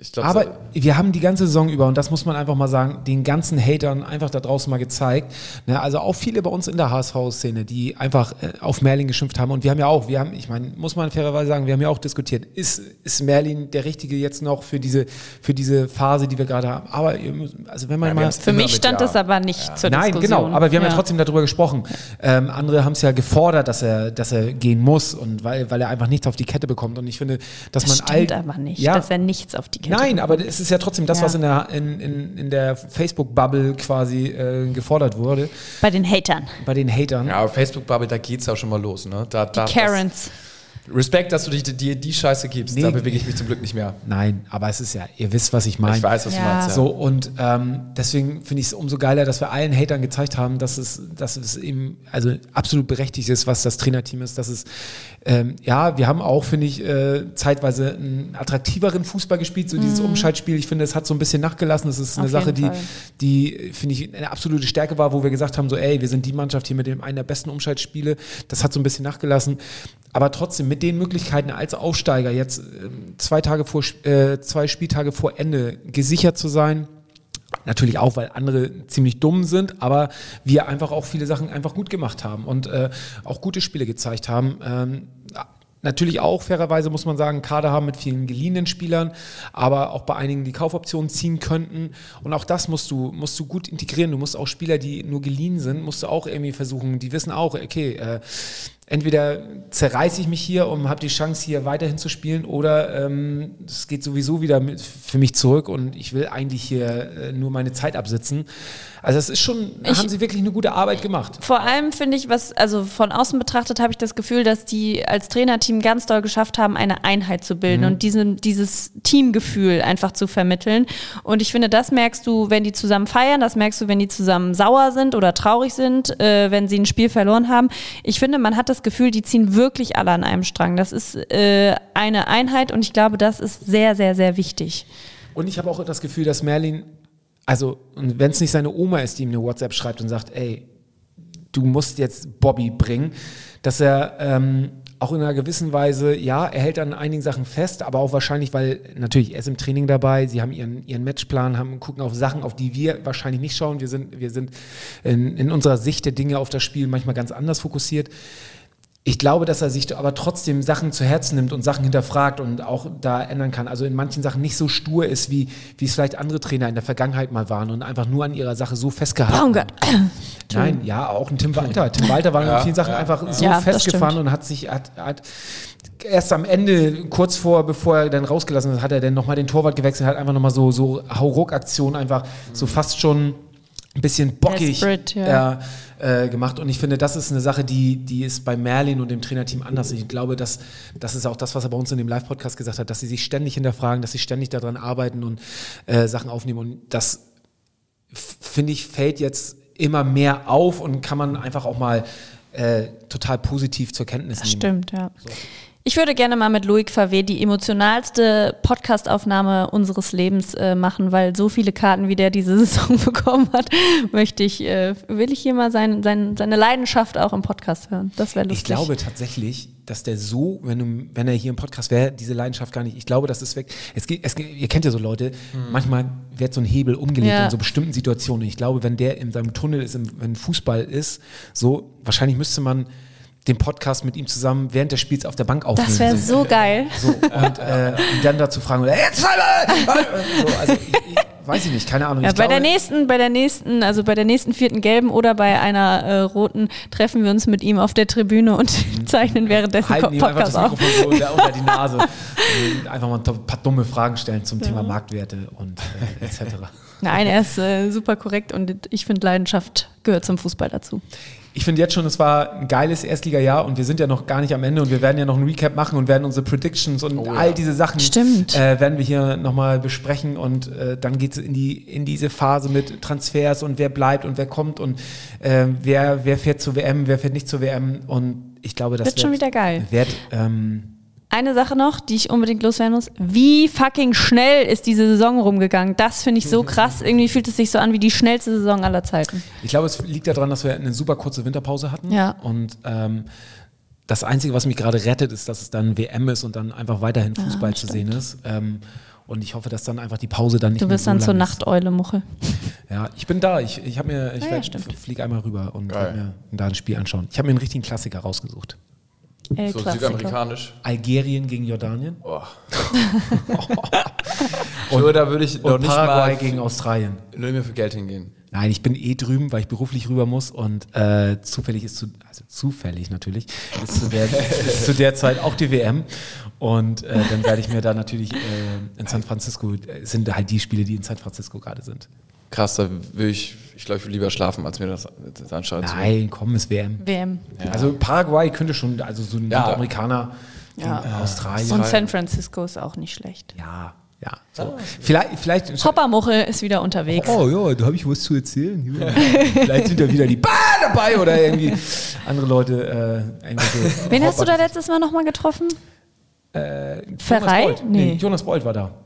Ich glaub, Aber so, wir haben die ganze Saison über, und das muss man einfach mal sagen, den ganzen Hatern einfach da draußen mal gezeigt. Ne, also auch viele bei uns in der H S V-Szene, die einfach äh, auf Merlin geschimpft haben. Und wir haben ja auch, wir haben, ich meine, muss man fairerweise sagen, wir haben ja auch diskutiert, ist, ist Merlin der Richtige jetzt noch für diese, für diese Phase, die wir gerade haben? Aber also wenn man Ja, wir mal... haben's Für mich mit, stand ja. es aber nicht zur Nein, Diskussion. genau, aber wir haben ja, Ja. trotzdem darüber gesprochen. Ähm, andere haben es ja gefordert, dass er, dass er gehen muss, und weil, weil er einfach nichts auf die Kette bekommt. Und ich finde, dass Das man stimmt all, aber nicht, ja, dass er nichts auf die Kette nein, bekommt. aber es ist ja trotzdem das, Ja. was in der, in, in, in der Facebook-Bubble quasi äh, gefordert wurde, Bei den Hatern. bei den Hatern. ja, aber Facebook-Bubble, da geht's auch schon mal los, ne? Da, da, Karens. Das, Respekt, dass du dir die, die Scheiße gibst, Nee. da bewege ich mich zum Glück nicht mehr. Nein, aber es ist ja, ihr wisst, was ich meine. Ich weiß, was Ja. du meinst. Ja. So, und ähm, deswegen finde ich es umso geiler, dass wir allen Hatern gezeigt haben, dass es, dass es eben also absolut berechtigt ist, was das Trainerteam ist. Dass es, ähm, ja, wir haben auch, finde ich, äh, zeitweise einen attraktiveren Fußball gespielt, so dieses Umschaltspiel. Ich finde, es hat so ein bisschen nachgelassen. Das ist eine Auf Sache, jeden die, Fall. die, finde ich, eine absolute Stärke war, wo wir gesagt haben, so, ey, wir sind die Mannschaft hier mit dem einen der besten Umschaltspiele. Das hat so ein bisschen nachgelassen. Aber trotzdem, mit den Möglichkeiten als Aufsteiger jetzt ähm, zwei Tage vor, äh, zwei Spieltage vor Ende gesichert zu sein, natürlich auch, weil andere ziemlich dumm sind, aber wir einfach auch viele Sachen einfach gut gemacht haben und äh, auch gute Spiele gezeigt haben. Ähm, Natürlich auch, fairerweise muss man sagen, Kader haben mit vielen geliehenen Spielern, aber auch bei einigen, die Kaufoptionen ziehen könnten. Und auch das musst du, musst du gut integrieren. Du musst auch Spieler, die nur geliehen sind, musst du auch irgendwie versuchen, die wissen auch, okay, äh, entweder zerreiße ich mich hier und habe die Chance, hier weiterhin zu spielen, oder ähm, es geht sowieso wieder mit, für mich zurück und ich will eigentlich hier äh, nur meine Zeit absitzen. Also es ist schon, Ich- haben sie wirklich eine gute Arbeit gemacht. Vor allem finde ich, was, also von außen betrachtet, habe ich das Gefühl, dass die als Trainerteam ganz doll geschafft haben, eine Einheit zu bilden Mhm. und diesen, dieses Teamgefühl einfach zu vermitteln. Und ich finde, das merkst du, wenn die zusammen feiern, das merkst du, wenn die zusammen sauer sind oder traurig sind, äh, wenn sie ein Spiel verloren haben. Ich finde, man hat das Gefühl, die ziehen wirklich alle an einem Strang. Das ist äh, eine Einheit und ich glaube, das ist sehr, sehr, sehr wichtig. Und ich habe auch das Gefühl, dass Merlin, also wenn es nicht seine Oma ist, die ihm eine WhatsApp schreibt und sagt, ey, du musst jetzt Bobby bringen, dass er ähm, auch in einer gewissen Weise, ja, er hält an einigen Sachen fest, aber auch wahrscheinlich, weil natürlich er ist im Training dabei, sie haben ihren, ihren Matchplan, haben, gucken auf Sachen, auf die wir wahrscheinlich nicht schauen. Wir sind, wir sind in, in unserer Sicht der Dinge auf das Spiel manchmal ganz anders fokussiert. Ich glaube, dass er sich aber trotzdem Sachen zu Herzen nimmt und Sachen hinterfragt und auch da ändern kann. Also in manchen Sachen nicht so stur ist, wie, wie es vielleicht andere Trainer in der Vergangenheit mal waren und einfach nur an ihrer Sache so festgehalten Baumgart. haben. Nein, ja, auch ein Tim Walter. Tim Walter war Ja, in vielen Sachen ja, einfach ja. so Ja, das festgefahren stimmt. und hat sich, hat, hat erst am Ende, kurz vor, bevor er dann rausgelassen ist, hat er dann nochmal den Torwart gewechselt, hat einfach nochmal so, so Hauruck-Aktionen einfach so fast schon ein bisschen bockig Desperate, ja. äh, äh, gemacht. Und ich finde, das ist eine Sache, die, die ist bei Merlin und dem Trainerteam anders. Ich glaube, dass, das ist auch das, was er bei uns in dem Live-Podcast gesagt hat, dass sie sich ständig hinterfragen, dass sie ständig daran arbeiten und äh, Sachen aufnehmen. Und das, f- finde ich, fällt jetzt immer mehr auf und kann man einfach auch mal äh, total positiv zur Kenntnis Das nehmen. stimmt, ja. Ich würde gerne mal mit Loic Favre die emotionalste Podcast-Aufnahme unseres Lebens äh, machen, weil so viele Karten, wie der diese Saison bekommen hat, möchte ich, äh, will ich hier mal sein, sein, seine Leidenschaft auch im Podcast hören. Das wäre lustig. Ich glaube tatsächlich, dass der so, wenn, du, wenn er hier im Podcast wäre, diese Leidenschaft gar nicht, ich glaube, das ist weg. Es geht, es geht, ihr kennt ja so Leute, manchmal wird so ein Hebel umgelegt Ja. in so bestimmten Situationen. Ich glaube, wenn der in seinem Tunnel ist, im- wenn Fußball ist, so, wahrscheinlich müsste man den Podcast mit ihm zusammen während des Spiels auf der Bank aufnehmen. Das wäre so geil. So, und äh, ihn dann dazu fragen, jetzt mal! So, also, ich, ich, weiß ich nicht, keine Ahnung. Ja, ich bei glaube, der nächsten, bei der nächsten, also bei der nächsten vierten gelben oder bei einer äh, roten treffen wir uns mit ihm auf der Tribüne und zeichnen währenddessen halten ihm einfach das Podcast auf. Mikrofon so unter, unter die Nase und einfach mal ein paar dumme Fragen stellen zum Thema Marktwerte und äh, et cetera. Nein, er ist äh, super korrekt und ich finde, Leidenschaft gehört zum Fußball dazu. Ich finde jetzt schon, es war ein geiles Erstligajahr und wir sind ja noch gar nicht am Ende und wir werden ja noch ein Recap machen und werden unsere Predictions und Oh ja. all diese Sachen Stimmt. Äh, werden wir hier nochmal besprechen und äh, dann geht es in, die, in diese Phase mit Transfers und wer bleibt und wer kommt und äh, wer, wer fährt zur W M, wer fährt nicht zur W M und ich glaube, das Wird schon wieder geil. Wird, ähm, Eine Sache noch, die ich unbedingt loswerden muss. Wie fucking schnell ist diese Saison rumgegangen? Das finde ich so krass. Irgendwie fühlt es sich so an wie die schnellste Saison aller Zeiten. ich glaube, es liegt daran, dass wir eine super kurze Winterpause hatten Ja. und ähm, das Einzige, was mich gerade rettet, ist, dass es dann W M ist und dann einfach weiterhin Fußball Ah, zu stimmt. sehen ist. Ähm, und ich hoffe, dass dann einfach die Pause dann nicht Du mehr bist so dann zur lang ist. Nachteule, Muchel. Ja, ich bin da. Ich, ich habe mir, ich Ah, ja, werd- stimmt. fliege einmal rüber und Geil. werde mir da ein Spiel anschauen. Ich habe mir einen richtigen Klassiker rausgesucht. El So Clasico. südamerikanisch. Algerien gegen Jordanien Oh. und da würde ich noch und nicht Paraguay mal gegen Australien. nur mehr für Geld hingehen. Nein, ich bin eh drüben, weil ich beruflich rüber muss und äh, zufällig ist zu, also zufällig natürlich, ist zu der, ist zu der Zeit auch die W M und äh, dann werde ich mir da natürlich äh, in San Francisco, es sind halt die Spiele, die in San Francisco gerade sind. Krass, da will ich, ich glaube, ich will lieber schlafen, als mir das, das anschauen zu. Nein, komm, ist W M. W M. Also Paraguay könnte schon, also so ein Ja. Südamerikaner gegen Ja. Australien. Und San Francisco ist auch nicht schlecht. Ja, ja. So. Vielleicht, vielleicht Hopper-Muchel ist wieder unterwegs. Oh ja, da habe ich was zu erzählen. Ja. Vielleicht sind da wieder die Bah dabei oder irgendwie andere Leute. Äh, irgendwelche Wen hast du da Hopper- letztes Mal nochmal getroffen? Äh, Ferrei? Jonas Bolt. Nee. Nee. Jonas Bolt war da.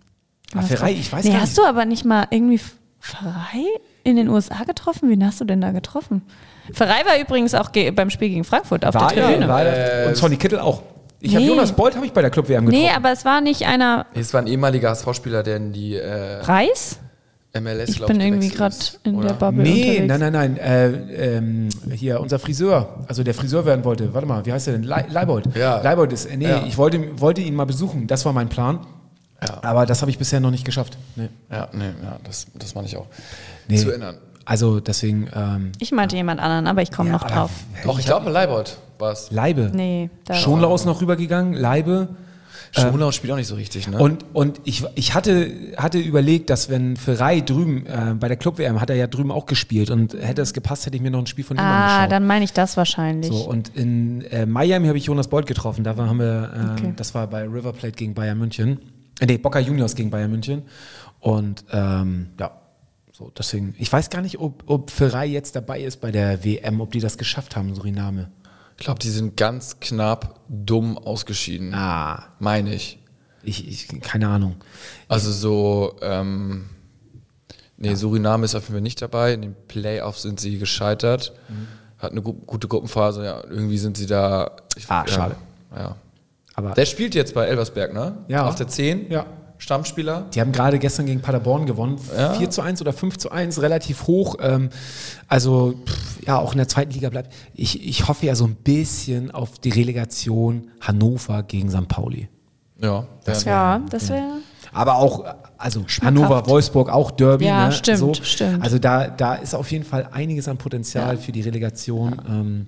Ah, Ferrei, ich weiß nee, gar hast nicht. du aber nicht mal irgendwie Ferrei in den U S A getroffen? Wen hast du denn da getroffen? Ferrei war übrigens auch ge- beim Spiel gegen Frankfurt auf war, der Tribüne. ja, war der, und Sonny Kittel auch. Ich habe Nee. Jonas Bolt habe ich bei der Club W M getroffen. Nee, aber es war nicht einer Es war ein ehemaliger H S V-Spieler, der in die äh, Reis? M L S, Ich glaub bin irgendwie gewechselt gerade ist, in oder? der Bubble Nee, unterwegs. nein, nein, nein. Äh, ähm, hier, unser Friseur, also der Friseur werden wollte. Warte mal, wie heißt der denn? Le Leibold. Ja. Leibold ist, nee, Ja. ich wollte, wollte ihn mal besuchen. Das war mein Plan. Ja. Aber das habe ich bisher noch nicht geschafft. Nee. Ja, nee, ja, das, das meine ich auch. Nee. Zu erinnern. Also deswegen, ähm, Ich meinte jemand anderen, aber ich komme Ja, noch aber- drauf. Doch, ich glaube, Leibold war es. Leibe. Nee, da Schonlau ist noch rübergegangen, Leibe. Schonlau spielt auch nicht so richtig, ne? Und, und ich, ich hatte, hatte überlegt, dass wenn Ferrei drüben, äh, bei der Club-W M hat er ja drüben auch gespielt und hätte es gepasst, hätte ich mir noch ein Spiel von ihm Ah, angeschaut. dann meine ich das wahrscheinlich. So, und in äh, Miami habe ich Jonas Bolt getroffen. Da war, haben wir, äh, Okay. das war bei River Plate gegen Bayern München. Äh, nee, Boca Juniors gegen Bayern München. Und ähm, ja, so deswegen, ich weiß gar nicht, ob, ob Ferrei jetzt dabei ist bei der W M, ob die das geschafft haben, Suriname. Ich glaube, die sind ganz knapp dumm ausgeschieden. Ah, Meine ich. ich, ich keine Ahnung. Also so, ähm, nee, Suriname ist auf jeden Fall nicht dabei. In den Playoffs sind sie gescheitert. Mhm. Hat eine gu gute Gruppenphase. Ja, irgendwie sind sie da. Ich, Ah, schade. Ja, ja. Aber Der spielt jetzt bei Elversberg, ne? Ja. Auf der zehn. Ja. Stammspieler. die haben gerade gestern gegen Paderborn gewonnen. Ja. vier zu eins oder fünf zu eins, relativ hoch. Ähm, also, pff, ja, auch in der zweiten Liga bleibt. Ich, ich hoffe ja so ein bisschen auf die Relegation Hannover gegen Sankt Pauli. Ja. Das ja. ja, das wäre. Aber auch, also Hannover, Wolfsburg, auch Derby. Ja, ne? stimmt, so. stimmt. Also da, da ist auf jeden Fall einiges an Potenzial für die Relegation. Ähm,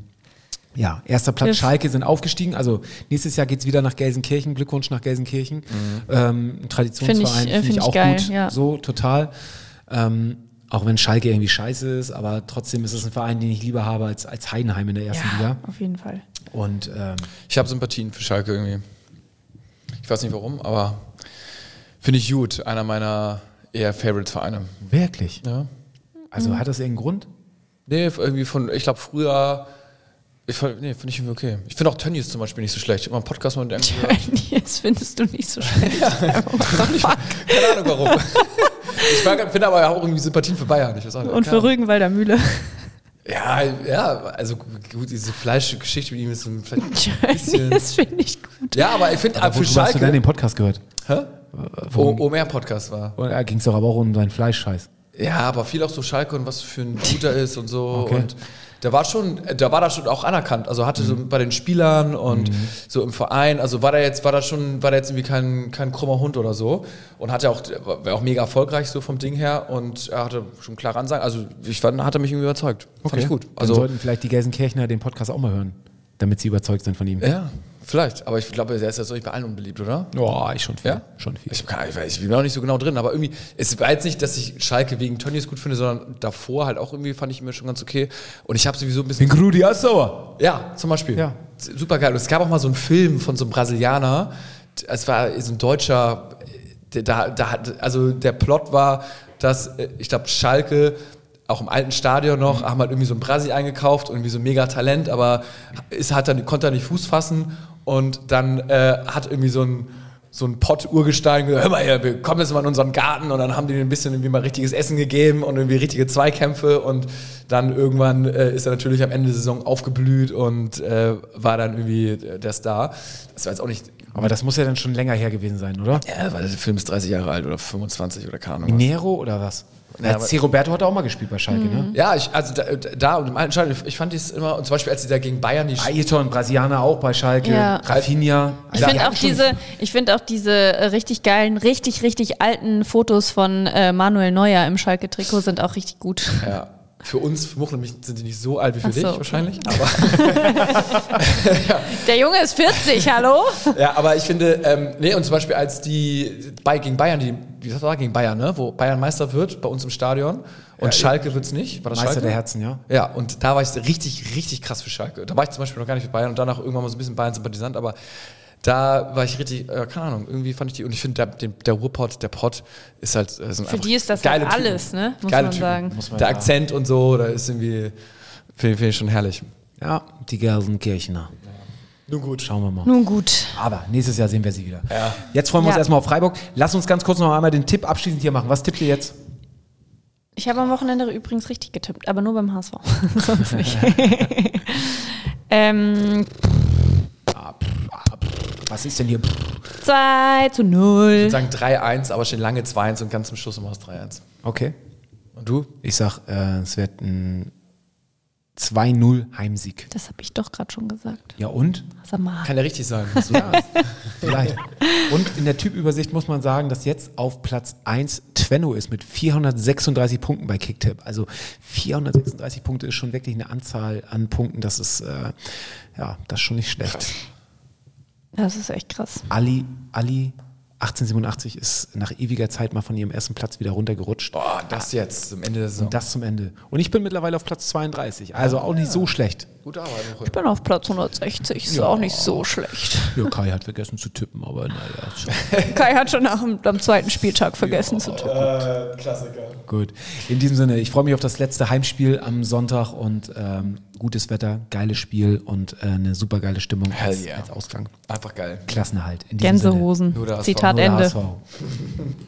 ja, erster Platz Wir- Schalke sind aufgestiegen. Also nächstes Jahr geht es wieder nach Gelsenkirchen. Glückwunsch nach Gelsenkirchen. Ähm, ein Traditionsverein Find ich, äh, finde ich, find ich auch geil, gut. ja. So, total. Ähm, auch wenn Schalke irgendwie scheiße ist, aber trotzdem ist es ein Verein, den ich lieber habe als, als Heidenheim in der ersten Ja, Liga. auf jeden Fall. Und ähm, Ich habe Sympathien für Schalke irgendwie. Ich weiß nicht warum, aber finde ich gut. Einer meiner eher Favorites-Vereine. wirklich. Ja. Also hat das irgendeinen Grund? Nee, irgendwie von, ich glaube früher, ich fand, nee, finde ich irgendwie okay. Ich finde auch Tönnies zum Beispiel nicht so schlecht. Ich habe mal einen Podcast mal mit einem gehört. Jetzt findest du nicht so schlecht. Fuck. Keine Ahnung warum. Ich mag- finde aber auch irgendwie Sympathien für Bayern. Ich weiß auch nicht. Und für Rügenwalder Mühle. Ja, ja, also gut, diese Fleischgeschichte mit ihm ist vielleicht ein bisschen. Das finde ich gut. Ja, aber ich finde, für Worüber hast du denn Schalke. den Podcast gehört? Hä? Wo Omer-Podcast war. Oder ging es doch aber auch um seinen Fleischscheiß? Ja, aber viel auch so Schalke und was für ein guter ist und so. Okay. Und da war schon, da war das schon auch anerkannt. Also hatte so bei den Spielern und so im Verein, also war da jetzt, war das schon, war da jetzt irgendwie kein, kein krummer Hund oder so. Und hatte auch, war auch mega erfolgreich so vom Ding her und er hatte schon klare Ansagen. Also ich fand, hat er mich irgendwie überzeugt. Fand ich gut. Dann Also sollten vielleicht die Gelsenkirchener den Podcast auch mal hören, damit sie überzeugt sind von ihm. ja, vielleicht. Aber ich glaube, der ist ja so nicht bei allen unbeliebt, oder? Oh, ich schon viel. Ja? Schon viel. Ich, hab keine- ich, weiß, ich bin auch nicht so genau drin, aber irgendwie, es war jetzt nicht, dass ich Schalke wegen Tönnies gut finde, sondern davor halt auch irgendwie fand ich mir schon ganz okay. Und ich habe sowieso ein bisschen. Rudi Assauer. Ja, zum Beispiel. Ja. Super geil. Und es gab auch mal so einen Film von so einem Brasilianer. Es war so ein Deutscher, der, da, da hat, also der Plot war, dass, äh, ich glaube, Schalke auch im alten Stadion noch, haben halt irgendwie so ein Brasi eingekauft und irgendwie so ein mega Talent, aber ist, hat dann, konnte da nicht Fuß fassen und dann äh, hat irgendwie so ein so ein Pott-Urgestein, hör mal, ja, wir kommen jetzt mal in unseren Garten und dann haben die ein bisschen irgendwie mal richtiges Essen gegeben und irgendwie richtige Zweikämpfe und dann irgendwann äh, ist er natürlich am Ende der Saison aufgeblüht und äh, war dann irgendwie der Star. Das war jetzt auch nicht... Aber das muss ja dann schon länger her gewesen sein, oder? Ja, weil der Film ist dreißig Jahre alt oder fünfundzwanzig oder keine Ahnung was. Nero oder was? Ja, C. Roberto hat auch mal gespielt bei Schalke, ne? Ja, ich, also da, da und im alten Schalke, ich fand dies immer, und zum Beispiel als sie da gegen Bayern die Ayrton, Brasilianer auch bei Schalke, Ja. Rafinha. Ich Ja, die finde auch hatten schon- diese, ich finde auch diese äh, richtig geilen, richtig, richtig alten Fotos von äh, Manuel Neuer im Schalke-Trikot sind auch richtig gut. Ja. Für uns, für Muchel und mich sind die nicht so alt wie für Ach so, dich okay. wahrscheinlich. Aber, Der Junge ist vierzig, hallo? ja, aber ich finde, ähm, nee, und zum Beispiel als die bei, gegen Bayern, die, wie das war gegen Bayern, ne? Wo Bayern Meister wird, bei uns im Stadion und Ja, Schalke wird's nicht. War das Meister Schalke? der Herzen, ja. Ja, und da war ich richtig, richtig krass für Schalke. Da war ich zum Beispiel noch gar nicht für Bayern und danach irgendwann mal so ein bisschen Bayern-Sympathisant, aber da war ich richtig, äh, keine Ahnung, irgendwie fand ich die, und ich finde, der, der Ruhrpott, der Pott ist halt äh, so Für die ist das halt alles, ne? Muss geile man Typen. sagen. Muss man Der sagen. Akzent und so, da ist irgendwie, finde find ich schon herrlich. Ja, die Gelsenkirchener. Nun gut. Schauen wir mal. Nun gut. Aber nächstes Jahr sehen wir sie wieder. Ja. Jetzt freuen wir uns Ja. erstmal auf Freiburg. Lass uns ganz kurz noch einmal den Tipp abschließend hier machen. Was tippt ihr jetzt? Ich habe am Wochenende übrigens richtig getippt, aber nur beim H S V. Sonst nicht. ähm, Was ist denn hier? zwei zu Ich null. würde sagen drei eins, aber steht lange zwei eins und ganz zum Schluss immer aus drei eins. Okay. Und du? Ich sag, äh, es wird ein zwei null Heimsieg. Das habe ich doch gerade schon gesagt. Ja und? Sag mal. Kann ja richtig sein. Ja, vielleicht. Und in der Typübersicht muss man sagen, dass jetzt auf Platz eins Twenno ist mit vierhundertsechsunddreißig Punkten bei Kicktipp. Also vierhundertsechsunddreißig Punkte ist schon wirklich eine Anzahl an Punkten. Das ist, äh, ja, das ist schon nicht schlecht. Das ist echt krass. Ali, Ali achtzehnhundertsiebenundachtzig ist nach ewiger Zeit mal von ihrem ersten Platz wieder runtergerutscht. Oh, das jetzt zum Ende der Saison. Und das zum Ende. Und ich bin mittlerweile auf Platz zweiunddreißig. Also auch nicht so schlecht. Gute Arbeit, Muchel. Ich bin auf Platz hundertsechzig. Ist auch nicht so schlecht. Ja, Kai hat vergessen zu tippen, aber naja, schon. Kai hat schon nach dem, am zweiten Spieltag vergessen zu tippen. Äh, Klassiker. Gut. In diesem Sinne, ich freue mich auf das letzte Heimspiel am Sonntag und ähm, gutes Wetter, geiles Spiel und äh, eine super geile Stimmung Hell als, yeah. als Ausgang. Einfach geil. Klassenerhalt. In diesem Gänsehosen. Nur der H S V. Zitat Sinne. Nur der Ende. H S V.